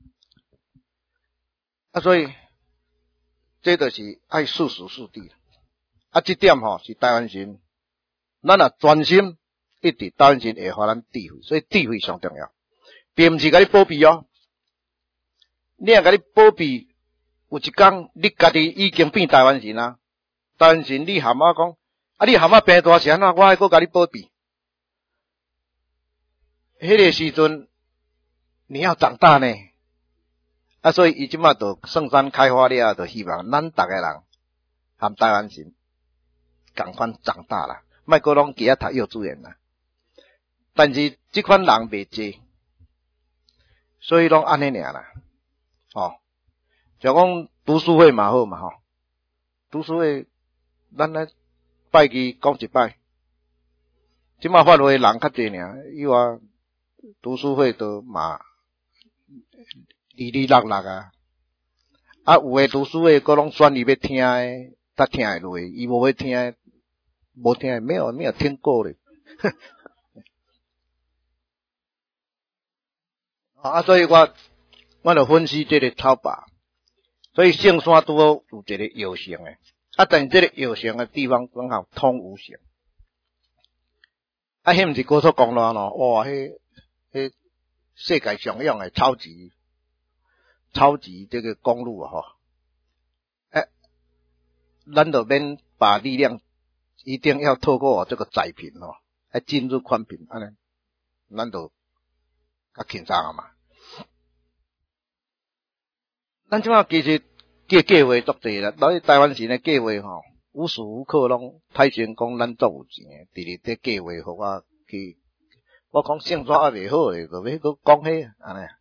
啊，所以这就是爱事实事地。啊，这点吼是台湾人，咱若专心一直台湾人会互咱智慧，所以智慧上重要，并毋是甲你保庇哦。你若甲你保庇，有一天你家己已经变台湾人啊，台湾人你喊我讲，啊你喊我病大是安怎，我还阁甲你保庇。迄个时阵你要长大呢，啊，所以伊即马就圣山开花了，就希望咱逐个人含台湾人共款长大啦，莫阁拢记啊读幼稚园啦。但是即款人袂济，所以拢安尼尔啦。哦，就讲读书会嘛好嘛吼，读书会咱咧拜期讲一摆，即马发会人较济尔，以外读书会都嘛哩哩落落啊，啊有诶读书会佫拢选伊要听诶，他听会落，伊无要听的，无听的，没有没有听过咧。啊，所以我我就分析这个草拔，所以圣山拄好有一个药性诶，啊，但这个药性诶地方刚好通无性，啊，迄毋是高速公路咯，哇，迄迄世界上用诶超级超级这个公路啊，吼，哎，咱就免把力量一定要透过这个窄频哦，来进入宽频，安尼，咱就较轻松啊嘛。咱即马其实计计划足济啦，咱台湾人诶计划吼，无时无刻拢太成讲咱足有钱诶，直直伫计划互我去，我讲圣山还袂好诶，就要搁讲迄安尼。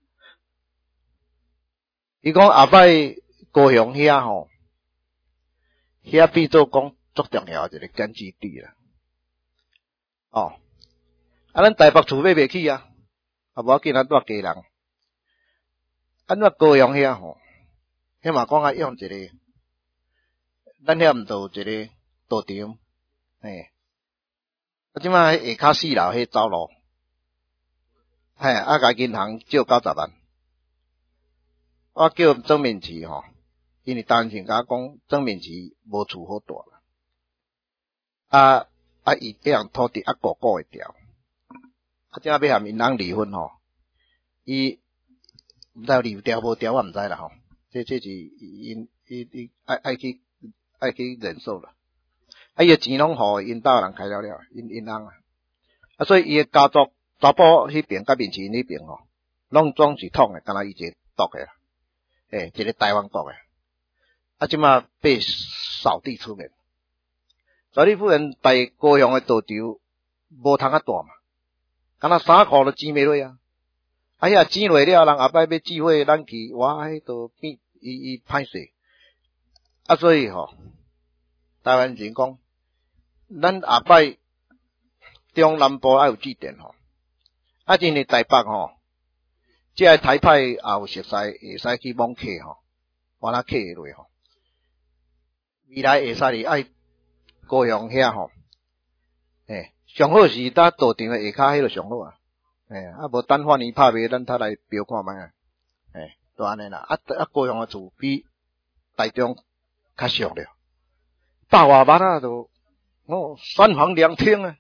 伊讲后摆高雄遐吼，遐变做讲足重要一个根据地啦。哦，啊，咱台北厝买袂起啊，啊无要紧，咱住家人。咱住高雄遐吼，迄嘛讲啊用一个，咱遐毋就有一个道场，嘿，啊，即摆下骹四楼迄走路，嘿，啊，甲银行借九十万。我叫曾明奇吼，因为当时甲我讲曾明奇无厝好住啦，啊啊伊这样土地啊个个会调，啊即下要含银行离婚吼，伊毋知离调无调我毋知啦吼，这这是因伊伊爱爱去爱去忍受啦，啊伊诶钱拢互因兜人开了了，因银行啊，啊所以伊诶家族查甫迄边甲面前迄边吼，拢总是统诶，敢若伊一个独诶啦。诶、欸，一个台湾国诶，啊，即马被扫地出门，扫地夫人在高雄诶道场无通啊大嘛，敢若三箍都钱袂落啊，啊遐钱落了，人后摆要聚会，咱去哇，迄都变伊伊歹势，啊，所以吼，台湾人讲，咱后摆中南部爱有据点吼，啊，因为台北吼。即个台派也有熟悉，会使去网客吼，往那客落吼。未来会使哩爱高雄遐吼，诶，上好是搭道场诶下骹迄个上好啊，诶，啊无等换年拍卖，咱他来标看卖啊，诶，都安尼啦，啊啊高雄诶厝比台中较俗了， 百外万啊，都哦三房两厅啊，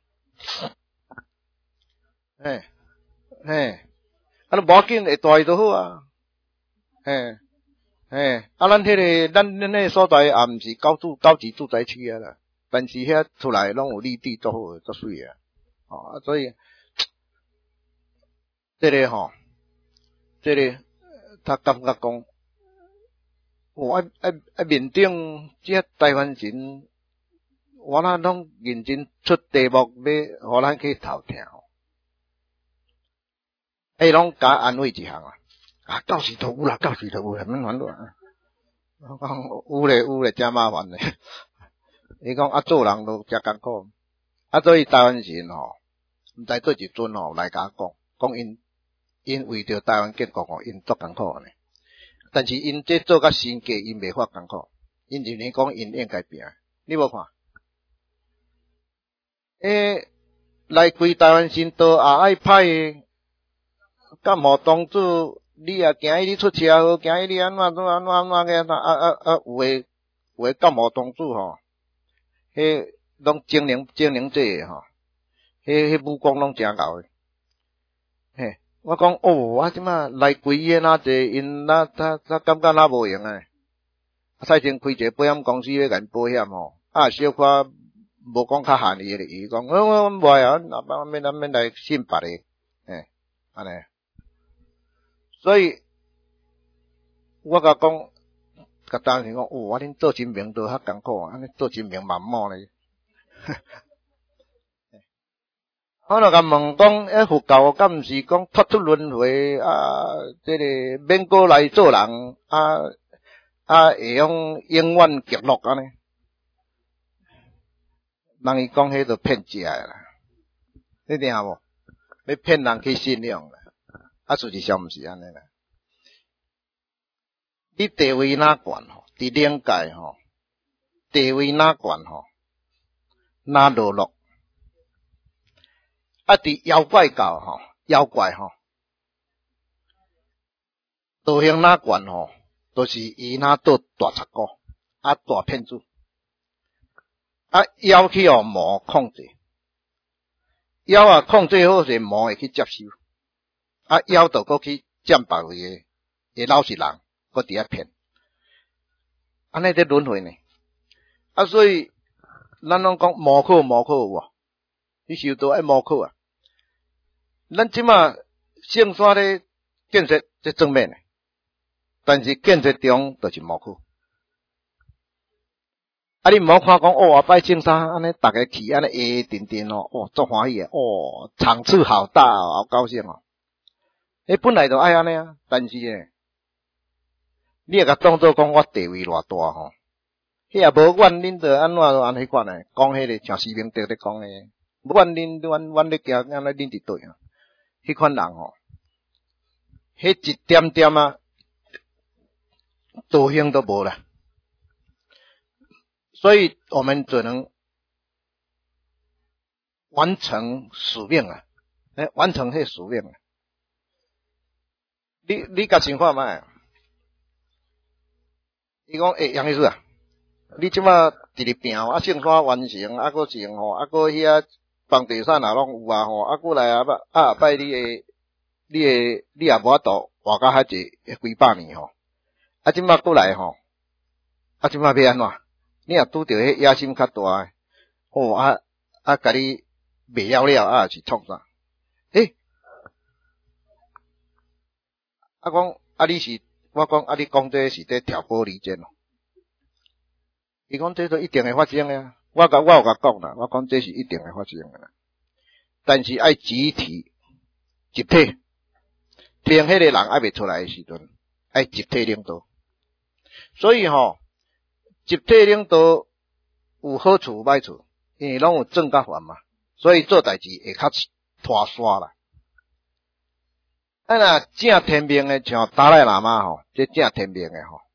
嘿，嘿，啊，都无要紧，会大就好啊，嘿，嘿，啊，咱迄、那个咱咱迄个所在也毋是高住高级住宅区啊啦，但是遐出来拢有绿地，足好，足水啊，哦，所以这个吼、哦，这个他感觉讲。我啊啊啊！面顶这台湾人，我那拢认真出题目要互咱去偷听，伊拢甲安慰一项啊！啊，到时都有啦，到时都有啦，免烦恼啊！我讲有咧有咧，真麻烦咧。伊讲啊，做人都真艰苦，啊，所以台湾人吼，毋知做一阵吼来甲我讲，讲因因为着台湾建国吼，因足艰苦呢。但是因这做甲新界，因袂发艰苦，因认为讲因应该拼。你无看？诶，来开台湾新道也爱歹，甲毛东主，你也惊伊你出车祸，惊伊你安怎安怎安怎安怎个啊啊啊！有诶有诶，甲毛东主吼，迄拢精灵精灵这个吼，迄迄武功拢真高诶，嘿。我讲哦，我即马来开业哪济，因哪他他感觉哪无用诶。赛前开一个保险公司要甲因保险吼，啊小可无讲较限伊咧，伊讲我我无啊，咱免咱免来信别个，诶，安尼。所以我甲讲，甲当时讲哦，我恁做真名都较艰苦，安尼做真名蛮猛咧。我就甲问讲，迄佛教敢毋是讲脱出轮回啊？这个免过来做人啊啊，会用永远极乐安尼？人伊讲迄就骗食诶啦，你听无？要骗人去信仰啦，啊，事实上毋是安尼啦。你地位哪悬吼？伫灵界吼，地位哪悬吼？哪落落？啊！伫妖怪教吼，妖怪吼，道行哪悬吼，都、就是伊哪做大贼哥，啊大骗子，啊妖去互魔控制，妖啊控制好势，魔会去接收，啊妖就搁去占别位诶，诶老实人，搁伫遐骗，安尼伫轮回呢，啊所以咱拢讲魔苦魔苦有无？你受到爱魔苦啊！咱即马圣山咧建设这正面诶，但是建设中就是魔苦。啊，你毋好看讲哦，拜圣山安尼，逐个去安尼诶定定哦，哦，足欢喜诶，哦，场次好大哦，好高兴哦。诶，本来就爱安尼啊，但是呢，你也甲当作讲我地位偌大吼，迄也无怨恁着安怎安尼款诶，讲迄个像施明德咧讲诶。阮恁阮阮咧行，安尼恁伫对啊？迄款人吼，迄一点点啊，道行都无啦。所以我们只能完成使命啊！诶，完成迄使命啊！你你甲想看觅？伊讲诶，杨医师啊，你即马直直拼啊，圣山完成，啊，搁成吼，啊，搁遐。房地产也拢有啊吼，啊过来啊啊拜你诶，你诶你也无法度活到遐济几百年吼，啊即摆过来吼，啊即摆要安怎？你若拄着迄野心较大诶，吼啊啊甲你卖了了啊是创啥？诶，啊讲啊你是我讲啊你讲这是在挑拨离间咯，伊讲这都一定会发生诶啊。我甲我有甲讲啦，我讲这是一定会发生诶啦，但是爱集体集体，听迄个人还未出来诶时阵，爱集体领导。所以吼，集体领导有好处有歹处，因为拢有正甲反嘛，所以做代志会较拖沙啦。啊若正天命诶，像达赖喇嘛吼，这正天命诶吼。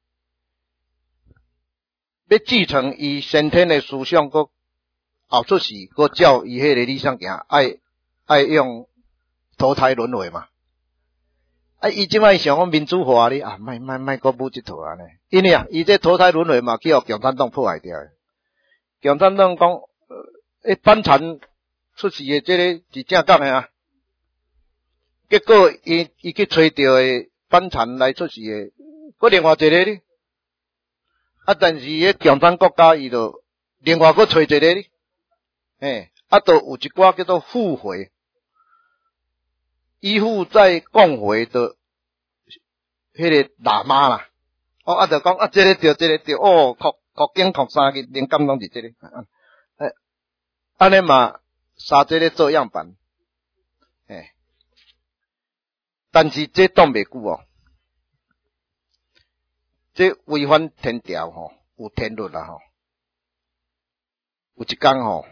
要继承伊先天的思想，搁后出世，搁照伊迄个理想行，爱爱用投胎轮回嘛。啊，伊即摆想讲民主化哩，啊，莫莫莫搁补即套安尼，因为啊，伊这投胎轮回嘛，去互共产党破坏掉。 共产党讲，诶，班禅出世诶，这个是正讲诶啊。结果伊伊去找到诶班禅来出世诶，搁另外一个哩。啊，但是迄共产国家伊就另外搁找一个哩，嘿，啊，都有一寡叫做附会，依附在共会的迄个喇嘛啦。哦，啊，就讲啊，这个对，这个对，哦，国国经国三个灵感拢是这个，诶，安尼嘛，三这个做样板，诶，但是这挡袂久哦，这违反天条吼，有天律啦吼，有一天吼，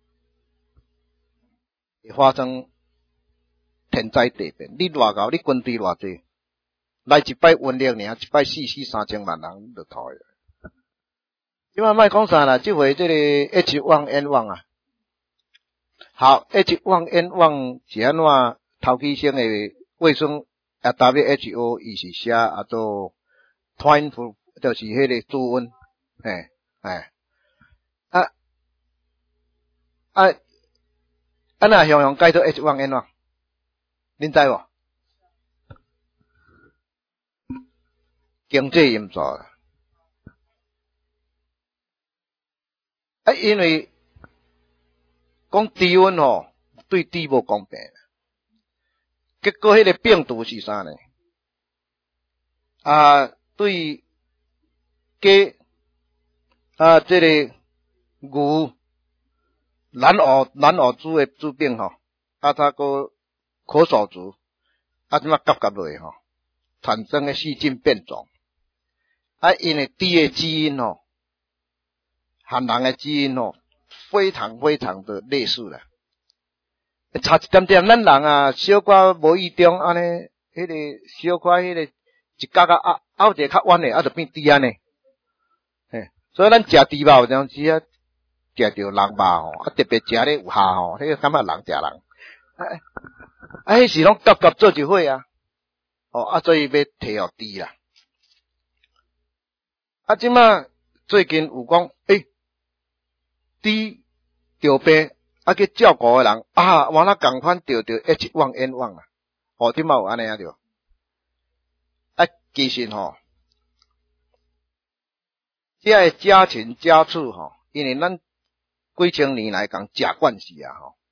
会发生天灾地变，你偌高，你军队偌济。来一摆瘟疫尔，一摆死死三千万人就讨厌。即摆莫讲啥啦，即回这个 H 一 N 一 啊，好 H 一 N 一 是安怎？头起先的卫生啊 W H O 伊是写啊做 twin 就是迄个猪瘟，嘿，哎，啊啊啊那向向改做 H 一 N 一，恁知无？经济因素啦，啊，因为讲低温吼，对猪无公平，结果迄个病毒是啥呢？啊，对鸡啊，这个牛、蓝蚵、蓝蚵猪的猪病吼，啊，它个可手族，啊，怎么夹夹落吼，产生的细菌变种。啊，因为猪的基因吼，和人的基因吼，非常非常的类似啦。差一点点，咱人啊，小可无意中安尼，迄个小可迄个一角啊凹凹一个较弯的，啊就变猪安尼。嘿，所以咱食猪肉有阵时啊，食着人肉吼，啊特别食咧有效吼，迄个感觉人食人。啊，啊，迄时拢夹夹做一伙啊，哦，啊，所以要摕互猪啦。啊，即马最近有讲，诶，猪着病，啊去照顾诶人啊，完了共款着着 H 一 N 一啊，哦，即马有安尼啊着，啊，其实吼，这个家禽家畜吼，因为咱几千年来共食惯势啊吼，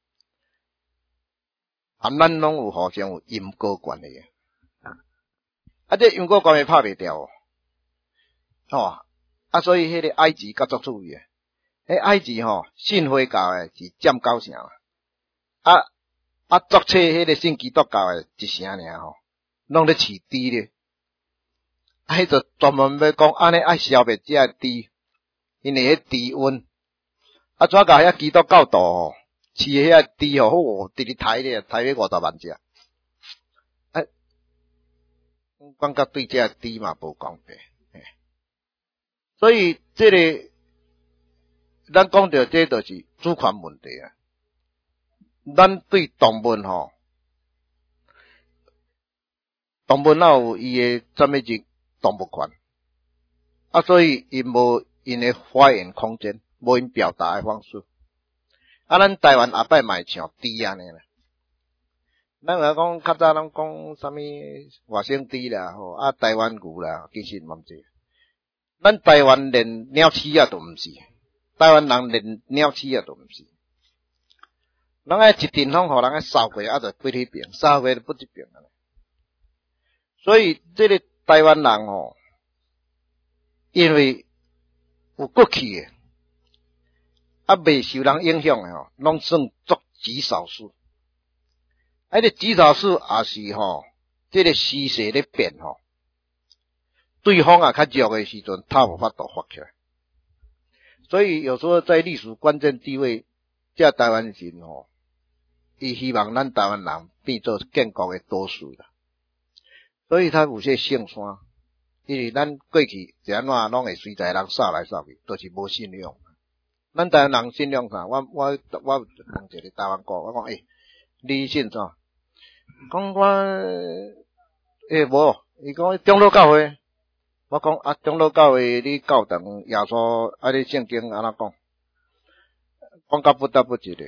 含咱拢有互相有因果关系啊，啊，这因果关系拍袂掉哦。吼，啊，所以迄个埃及较足注意诶，迄埃及吼信回教诶是占九成，啊啊，作册迄个信基督教诶一成尔吼，拢咧饲猪咧，啊，迄就专门要讲安尼爱消灭这猪，因为迄猪瘟，啊，怎甲遐基督教徒吼饲遐猪吼，哦，直直抬咧，抬咧五十万只，啊，感觉对这猪嘛无公平。所以，这个咱讲到这就是主权问题啊。咱对动物吼，动物哪有伊诶怎么只动物权？啊，所以伊无因诶发言空间，无因表达诶方式。啊，咱台湾后摆嘛会像猪安尼啦。咱来讲较早咱讲啥物外省猪啦，吼啊台湾牛啦，其实嘛毋是。咱台湾连鸟鼠啊都毋是，台湾人连鸟鼠啊都毋是。人爱一阵风，互人爱扫过，啊就过去边，扫过就不一边啊。所以这个台湾人吼，因为有过去诶，啊未受人影响诶吼，拢算足极少数。啊，这极少数也是吼，这个时势咧变吼。对方啊，较弱的时阵，他无法度发起来。所以有时候在历史关键地位，这台湾人吼，伊希望咱台湾人变做建国的多数啦。所以他有些姓山，因为咱过去是安怎拢会随在人扫来扫去，都是无信用。咱台湾人信用啥？我我我问一个台湾哥，我讲诶、欸，你信啥？讲我诶无，伊讲中路教会。我讲啊，长老教会你教堂耶稣啊，你圣经安怎讲？ 讲到不得不一个。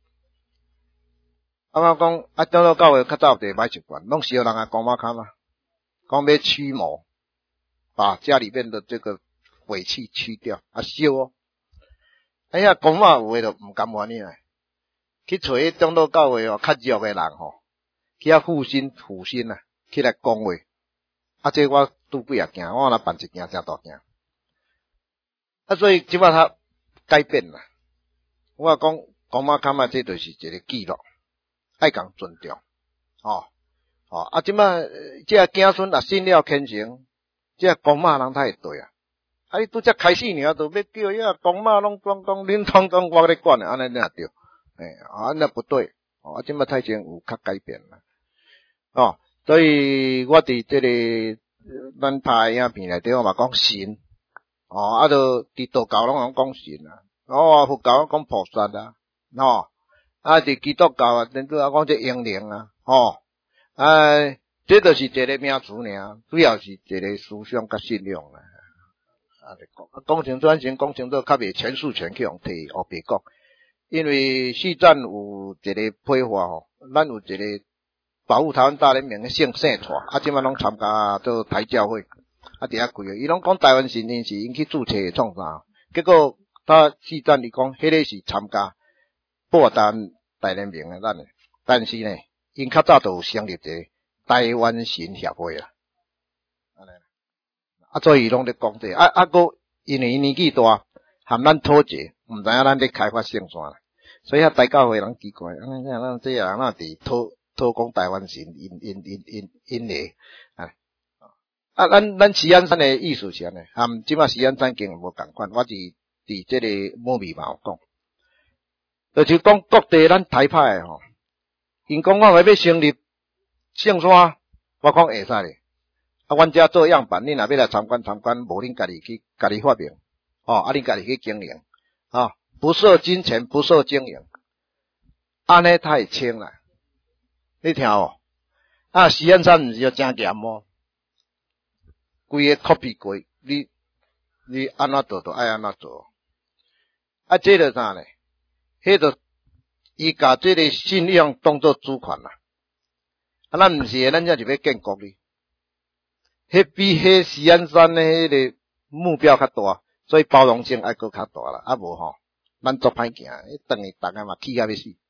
啊，我讲啊，长老教会较早有一个歹习惯，拢是有人啊讲马卡嘛，讲要驱魔，把家里面的这个晦气去掉，啊烧哦。哎呀，讲嘛有诶就毋甘愿呢，去找迄长老教会哦较弱诶人吼，去遐负心负心啊，去来讲话。啊，这我拄几啊件，我若办一件真大件。啊，所以即摆他改变啦。我讲讲马卡嘛，这就是一个记录。爱讲尊重，哦，哦，啊，即摆这个子孙也信了虔诚，这个公妈人太对啊，啊，你拄则开始尔，就要叫遐公妈拢讲讲恁通通我咧管，安尼哪对？诶、欸，啊，那不对，哦，啊，即摆太前有较改变啦，哦，所以我伫这个咱拍影片内底我嘛讲神，哦，啊，就伫道教拢讲神啊，哦，佛教讲菩萨啊，哦。啊，伫基督教啊，恁拄啊讲这英灵啊，吼、哦，啊，这就是一个名词尔，主要是一个思想甲信仰啊。啊，讲讲清转成讲清楚，较袂全数全去用摕黑白讲，因为四站有一个配划吼，咱有一个保护台湾大联盟的圣圣传，啊，即摆拢参加做台教会，啊，伫遐开，伊拢讲台湾神因是因去注册创啥，结果他四站伊讲，迄个是参加。报单大联盟诶，咱诶，但是呢，因较早就有成立一个台湾神协会啦，安尼，啊，所以伊拢咧讲这，啊啊个，因为伊年纪大，含咱脱节，毋知影咱咧开发圣山啦，所以啊，大教会人奇怪，啊，咱咱这人哪伫讨讨讲台湾神，因因因因因咧，啊，啊，咱咱西安山诶意思是安尼，含即摆西安山经无共款，我伫伫这个母语嘛有讲。就是讲各地咱台派诶吼，因讲我要成立圣山，我讲会使咧。啊，阮遮做样板，恁若要来参观参观，无恁家己去家己发明，哦，啊，恁家己去经营，啊，不受金钱，不受经营，安尼太轻啦。你听哦，啊，西安山毋是要真严哦，规个 copy 过，你你安怎做就爱安怎做，啊，这个啥呢？迄个，伊甲这个信仰当作主权啦，啊，咱毋是，咱这是要建国哩。迄比迄西安山的迄个目标较大，所以包容性爱搁较大啦，啊无吼，咱做歹行，迄等于大家嘛气甲要死，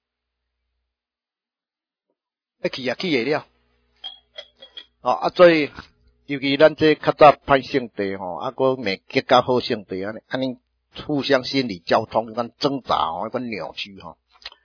一气也气会了，哦啊，所以尤其咱这较早歹圣地吼，啊搁未结较好圣地安尼，安尼。互相心理交通，迄款挣扎吼，迄款扭曲吼，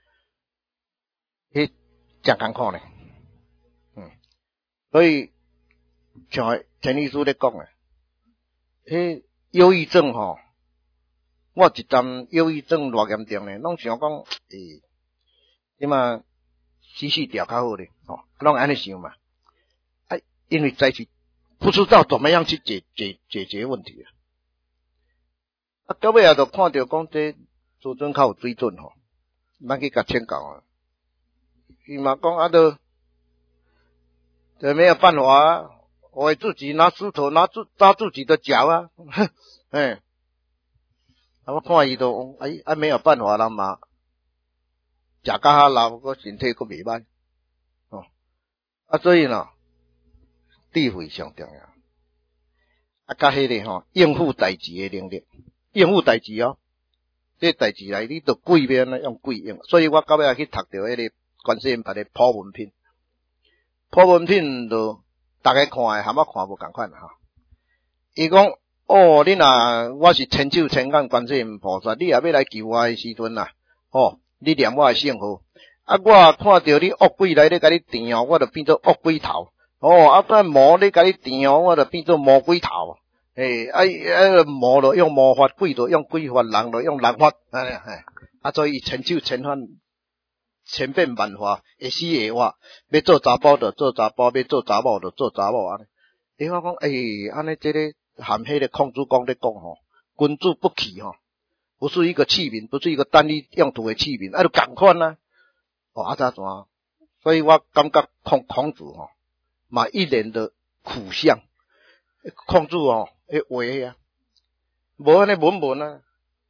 迄真艰苦呢。嗯，所以像陈律师咧讲诶，迄忧郁症吼，我一阵忧郁症偌严重呢，拢想讲，诶，即嘛死死掉较好咧，吼，拢安尼想嘛。啊，因为在一起不知道怎么样去解解解决问题啊。啊，到尾也就看到讲这自尊较有水准吼，咱去甲请教啊。伊嘛讲啊，都这没有办法啊，我自己拿石头拿住扎自己的脚啊，哎，啊我看伊都哎啊没有办法啦嘛，食甲较老，个身体佫袂歹，哦，啊所以呢，智慧上重要，啊甲迄个吼应付代志的能力。应付代志哦，这代志来你着贵要安尼用贵用，所以我到尾去读着迄个观世音牌的普文品，普文品就大家看诶，含我看无共款哈。伊讲哦，你若我是千手千眼观世音菩萨，你也要来救我诶时阵呐，哦，你念我诶圣号，啊，我看到你恶鬼来咧甲你电哦，我着变做恶鬼头，哦，啊，咱魔咧甲你电哦，我着变做魔鬼头。诶，啊，啊，魔就用魔法，鬼就用鬼法，人就用人法，哎哎，啊，所以千手千眼，千变万化，会死会活，要做查甫就做查甫，要做查某就做查某安尼。伊我讲，诶，安尼这个含迄个孔子讲咧讲吼，君主不器吼，不是一个器皿，不是一个单一用途的器皿，啊，就共款啊。哦，啊，咋怎？所以我感觉孔孔子吼，嘛一脸的苦相，孔子吼。诶，话啊，无安尼文文啊，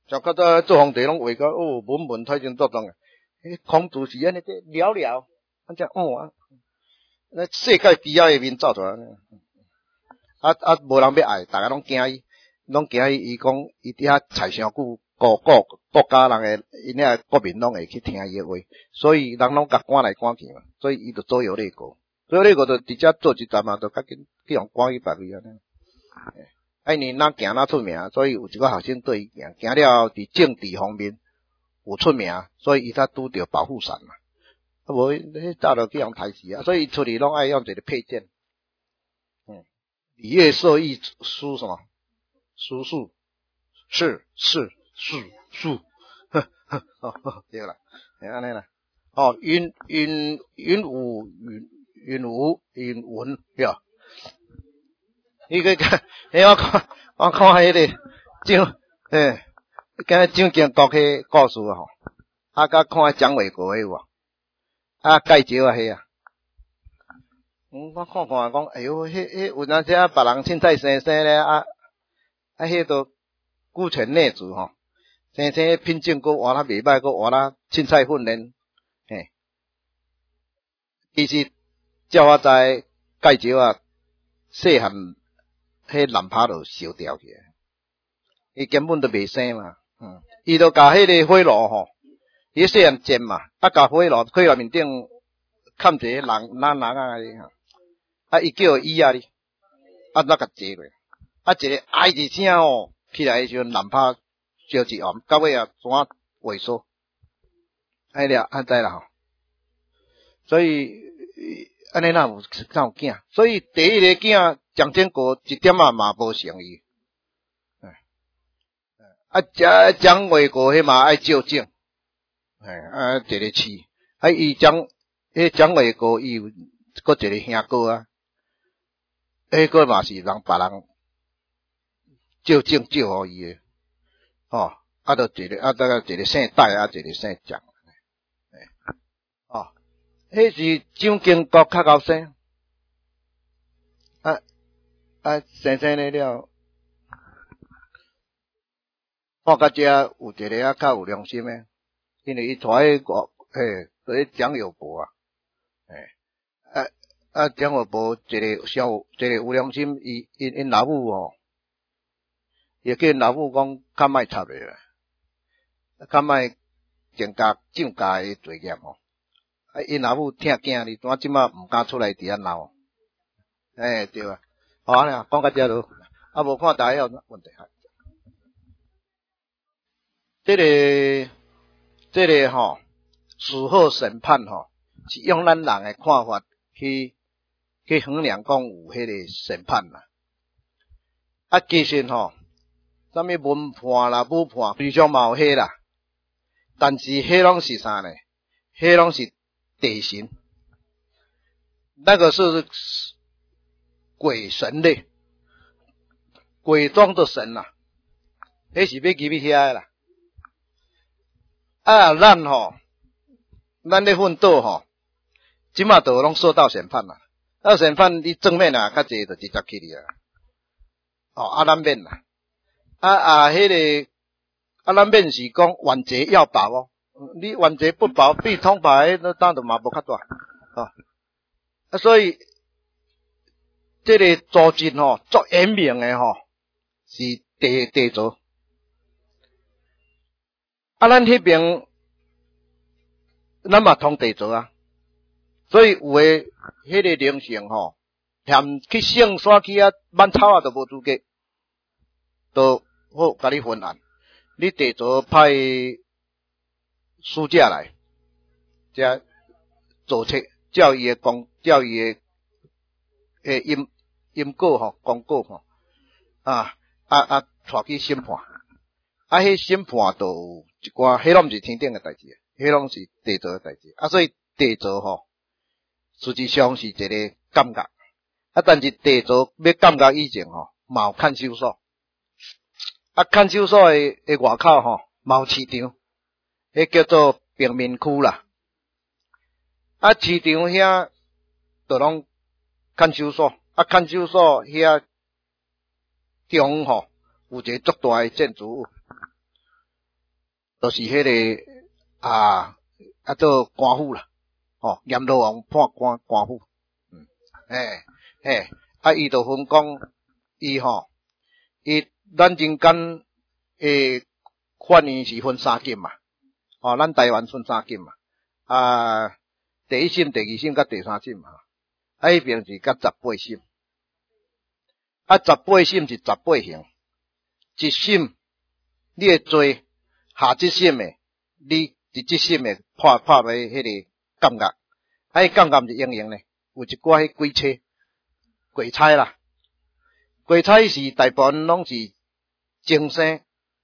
像较早做皇帝拢画到哦文文推进作战诶，迄孔子是安尼的了了，安只哦啊，那世界悲哀诶面走出来，啊啊无人要爱，大家拢惊伊，拢惊伊，伊讲伊伫遐踩伤久，国国国家人诶，因遐国民拢会去听伊诶话，所以人拢甲赶来赶去嘛，所以伊就左右列国，左右列国就直接做一站嘛，就甲紧去互赶去别位安尼。啊，因为哪行哪出名，所以有一个学生对伊行，行了伫政治方面有出名，所以伊才拄着保护伞嘛。啊无，迄早就去互杀死啊，所以伊出去拢爱用一个配件。嗯，礼乐射御书什么？书数是是是数，呵呵哦对啦，哎安尼啦。哦，云云云武云云武云文对。伊个个，迄我看我看迄个蒋，诶，敢蒋经国迄故事吼，啊，甲看蒋纬国迄有无？啊，介绍啊迄啊。嗯，我看看讲，哎哟，迄迄有哪些别人凊彩生生咧啊，啊，迄都顾全内主吼，生生品种佫活得袂歹，佫活得凊彩训练，嘿，其实照我知介绍啊，细汉。迄蓝帕就烧掉去，伊根本都袂生嘛，嗯，伊就甲迄个火炉吼，伊细汉煎嘛，啊，甲火炉火炉面顶看一个人人人啊哩，啊，伊叫伊啊哩，啊，怎甲坐落，啊，一个哀一声吼，起来时阵蓝帕烧一暗，到尾啊怎萎缩，哎了，安知啦吼，所以安尼哪有哪有囝，所以第一个囝。蒋经国一点仔嘛无成伊，啊，蒋蒋纬国迄嘛爱照正，哎啊，一个饲，啊，伊蒋迄蒋纬国伊有佫一个兄哥啊，迄个嘛是人别人照正照互伊诶，哦，啊，着一个啊，大概一个姓戴啊，一个姓蒋，哦，迄是蒋经国较后生，啊。啊，生生了了，看到这有一个啊较有良心诶，因为伊带迄个诶，迄蒋友柏啊，诶，啊啊蒋友柏一个小一个有良心，伊因因老母吼，也叫因老母讲较莫插咧啦，较莫增加涨价诶作业吼，啊因老母疼囝哩，怎即马毋敢出来伫遐闹，诶对啊。好安尼啊，讲到这咯，啊无看大家有问题。这个这个吼，死后审判吼，是用咱人诶看法去去衡量讲有迄个审判啦。啊，其实吼，啥物文判啦、武判，非常嘛有迄啦，但是迄拢是啥呢？迄拢是地神，那个是。鬼神类，鬼装的神啦、啊，迄是要入去遐啦。啊，咱吼，咱咧奋斗吼，即马都拢受到审判啦。啊，审判你正面啊，较济就直接去你啊。哦，啊，咱面啦，啊啊，迄、那个啊，咱面是讲晚节要保哦，你晚节不保，被通牌那当然嘛无较大啊。啊，所以。这个组织吼，作严明的吼，是地地主。啊，咱迄边，咱嘛通地主啊，所以有诶，迄个灵性吼，嫌去圣山去啊，挽草啊都无资格，都好甲你分案。你地主派书架来，遮做册，照伊诶公，照伊诶诶因。因果吼，公告吼，啊啊啊，带去审判，啊，迄审判都有一寡，迄拢毋是天顶诶代志，迄拢是地造诶代志，啊，所以地造吼，实际上是一个感觉，啊，但是地造要感觉以前吼，嘛有看守所，啊，看守所诶诶外口吼，嘛有市场，迄叫做平民区啦，啊，市场遐都拢看守所。啊，看守所遐中吼有一个足大诶建筑物， 就是迄、那个啊啊做官府啦，哦，阎罗王判官官府，嗯，诶诶，啊伊就分讲伊吼，伊咱人间诶法院是分三级嘛，哦，咱台湾分三级嘛，啊，第一审、第二审甲第三审嘛，啊迄边是甲十八审，啊十八审是十八刑，一审你会罪下一审诶，你伫即审诶判判为迄个监狱，啊迄监狱是用用咧，有一寡迄鬼差、鬼差啦，鬼差是大部分拢是精生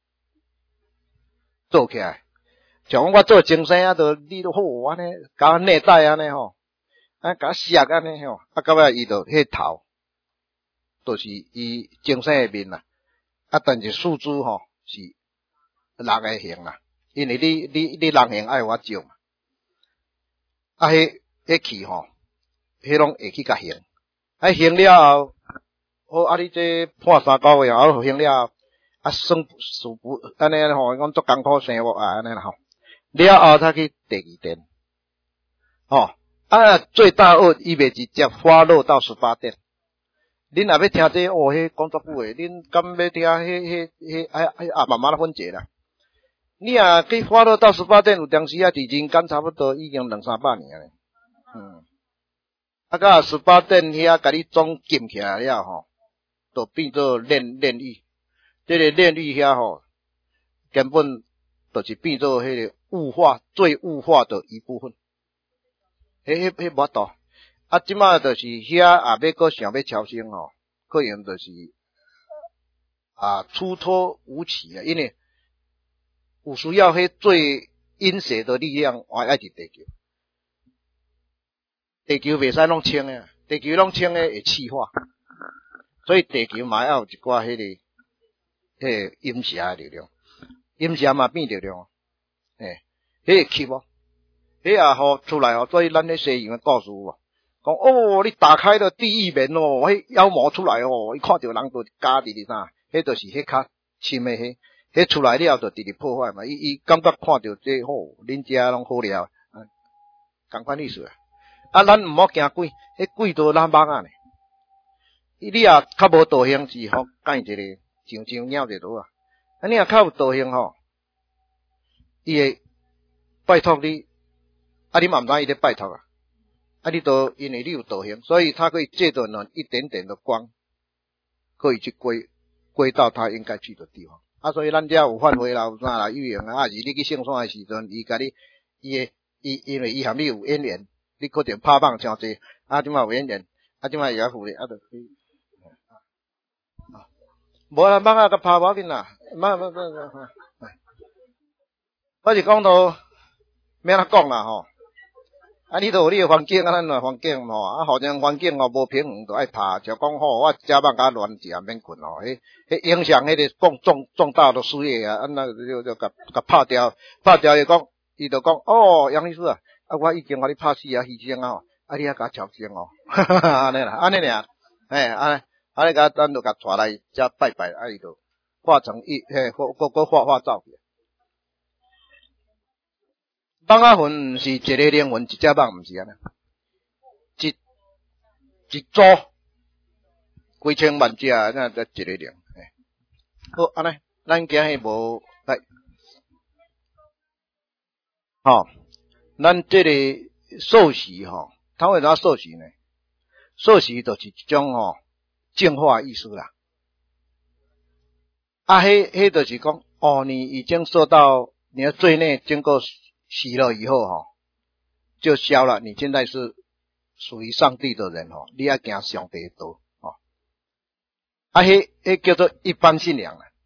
做起来，像我做精生啊，都你都好安尼，甲内带安尼吼，啊甲削安尼吼，啊到尾伊就迄头，就是伊精生诶面啦，啊但是诉诸吼是人诶刑啦。因为你你你人刑爱我招嘛，啊，迄迄去吼，迄拢会去甲刑，啊刑了后，好啊你这判三个月后刑了后，啊算事不安尼吼，讲做艰苦生活啊安尼啦吼，了后才去第二殿，吼啊最大恶伊袂直接发落到十八殿，恁若要听这哦，迄工作久诶，恁敢要听迄迄迄哎哎啊慢慢来分解啦。你啊，去发落到十八殿有当时啊，伫人间差不多已经两三百年咧。嗯，啊，甲十八殿遐，甲你总禁起来了吼，就变做炼炼狱。这个炼狱遐吼，根本就是变做迄个物化最物化的一部分。迄迄迄无度。啊，即马就是遐也要搁想要超生吼，可能就是啊出脱无期啊，因为有需要迄最阴邪的力量，我爱伫地球。地球袂使拢清诶，地球拢清诶会气化，所以地球嘛要有一寡迄、那个迄、那个阴邪诶力量，阴邪嘛变力量，诶，迄个气无，迄也好出来哦。所以咱咧西洋诶故事哦，讲哦，你打开了地狱门哦，迄妖魔出来哦，伊看到人就加伫哩啥，迄就是迄较深诶迄。迄出来了就直直破坏嘛，伊伊感觉看到这好，恁遮拢好了，啊，共款意思啊。啊，咱毋好惊鬼，迄鬼都咱蠓啊呢。你你啊较无道行是吼，干一个上上鸟一落啊。啊，你啊较有道行吼，伊会拜托你，啊，你嘛毋知伊咧拜托啊。啊，你都因为你有道行，所以他可以借着呢一点点的光，可以去归归到他应该去的地方。啊，所以咱遮有犯规啦，有啥啦，有用啊，啊是你去圣山诶时阵，伊甲你，伊诶，伊因为伊含你有渊源，你可能拍棒诚济，啊，即马有渊源，啊，即马也付咧，啊，就可以。无啦，蠓仔甲拍无要紧啦，蠓蠓蠓蠓，我是讲到，免哪讲啦吼。啊，你都有你诶环境啊，咱诶环境吼，啊，好像环境吼无平衡，就爱拍，就讲吼，我食饭甲乱食免困吼，迄迄影响迄个重重重大的事业啊，啊那就就甲甲拍掉，拍掉伊讲，伊就讲哦，杨律师啊，啊我已经甲你拍死啊，牺牲啊，啊你还甲超生哦，哈哈哈，安尼啦，安尼俩，嘿，安尼，安尼甲咱就甲带来遮拜拜，啊伊就化成一嘿，个个个画画照片。蠓仔魂毋是一个灵魂，一只蠓毋是安尼，一一组几千万只，那才一个灵。好，安尼，咱今日无来，吼，咱这个受洗吼，他为啥受洗呢？受洗就是一种吼净化意思啦。啊，迄迄就是讲，哦，你已经受到你的罪孽经过洗了以后哈，就消了。你现在是属于上帝的人哈，你要行上帝的道哦。啊，迄迄叫做一般信仰啦，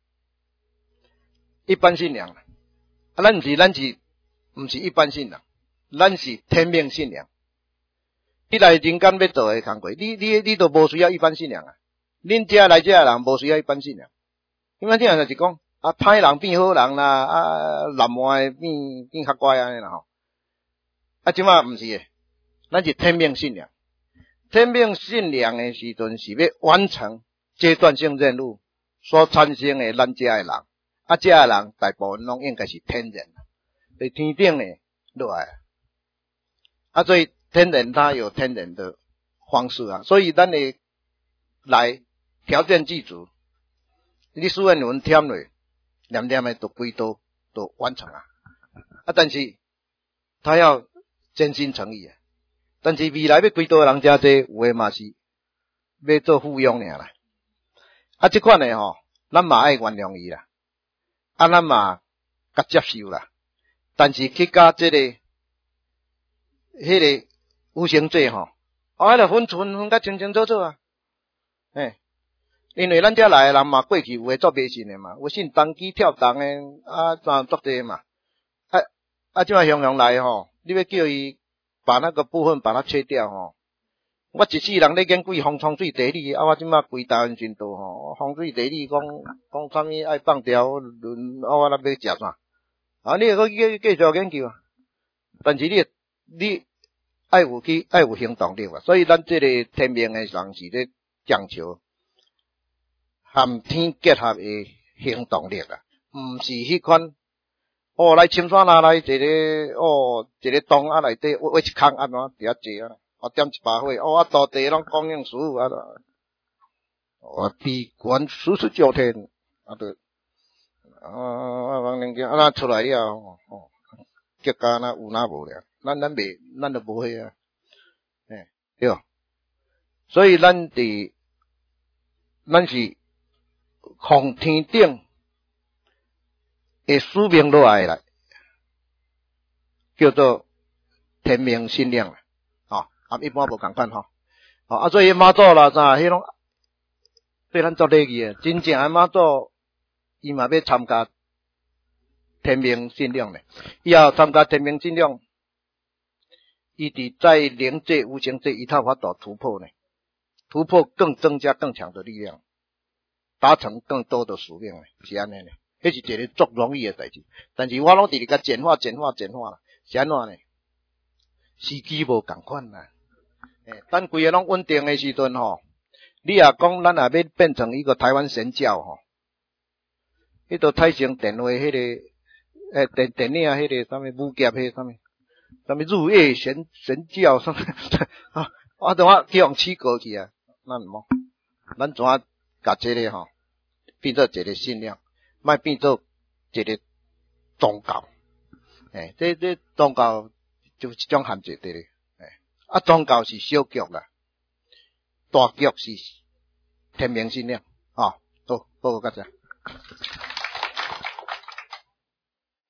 一般信仰啦。啊，咱是咱是毋是一般信仰，咱是天命信仰。你来人间要做诶工作，你你你都无需要一般信仰啊。恁遮来遮诶人无需要一般信仰，一般信仰就是讲。啊，歹人变好人啦，啊，难坏变变较乖安尼啦吼。啊，即马毋是诶，咱是天命信仰。天命信仰诶时阵是要完成阶段性任务所产生诶咱遮诶人， 啊，这个人大部分拢应该是天然，对天顶诶落来，啊，所以天然它有天然的方式啊，所以咱会来条件具足，你书文文添落，念念诶都几多都完成啊，啊，但是他要真心诚意啊，但是未来要几多人遮济，有诶嘛是要做附庸尔啦，啊，这款诶吼，咱嘛爱原谅伊啦。啊，咱嘛甲接受啦，但是去甲这个、迄个有成罪吼，啊，就分寸分甲清清楚楚啊，诶，因为咱遮来诶人嘛，过去有诶做迷信诶嘛，有信当机跳动诶，啊，怎作这嘛，啊啊，即摆向向来吼，你要叫伊把那个部分把它切掉吼。我一世人咧研究风风水地理，啊，我即马规台湾真多吼，风水地理讲讲啥物爱放条轮，啊，我那要食啥？啊，你个继继续研究啊，但是你你爱有去爱有行动力啊，所以咱这个天命诶人是咧讲求和天结合诶行动力啊，毋是迄款哦来深山哪来一个哦一个洞啊内底挖挖一坑安怎伫遐坐啊。我点一把火，哦，啊，土地拢供应师傅啊，我地官叔叔叫天，啊，对，啊，啊，王灵经啊，那出来了，哦，结果那有那无了，咱咱袂，咱就无会啊，诶，对，所以咱伫，咱是从天顶会使命落来啦，叫做天命信仰啦。啊，一般无共款吼，哦，啊，所以妈祖啦啥，迄拢对咱做礼仪诶，真正诶妈祖，伊嘛要参加天命信仰咧，伊也参加天命信仰，伊伫在灵界、无形界一套法度突破呢，突破更增加更强的力量，达成更多的使命咧，是安尼咧，迄是一个足容易诶代志，但是我拢直直甲简化、简化、简化啦，是安怎呢？时机无共款啦。诶，等规个拢稳定诶时阵吼，你也讲咱也要变成一个台湾神教吼，迄个太成电话迄、那个诶电电影迄个啥物武侠迄啥物，啥物入夜神神教啥物啊，我等我去用起过去啊，咱唔好，咱怎啊甲这个吼变做一个信仰，莫变做一个宗教，诶，这这宗教就是一种限制的咧。啊，宗教是小局啦，大局是天命信仰，哦，好，报告到这。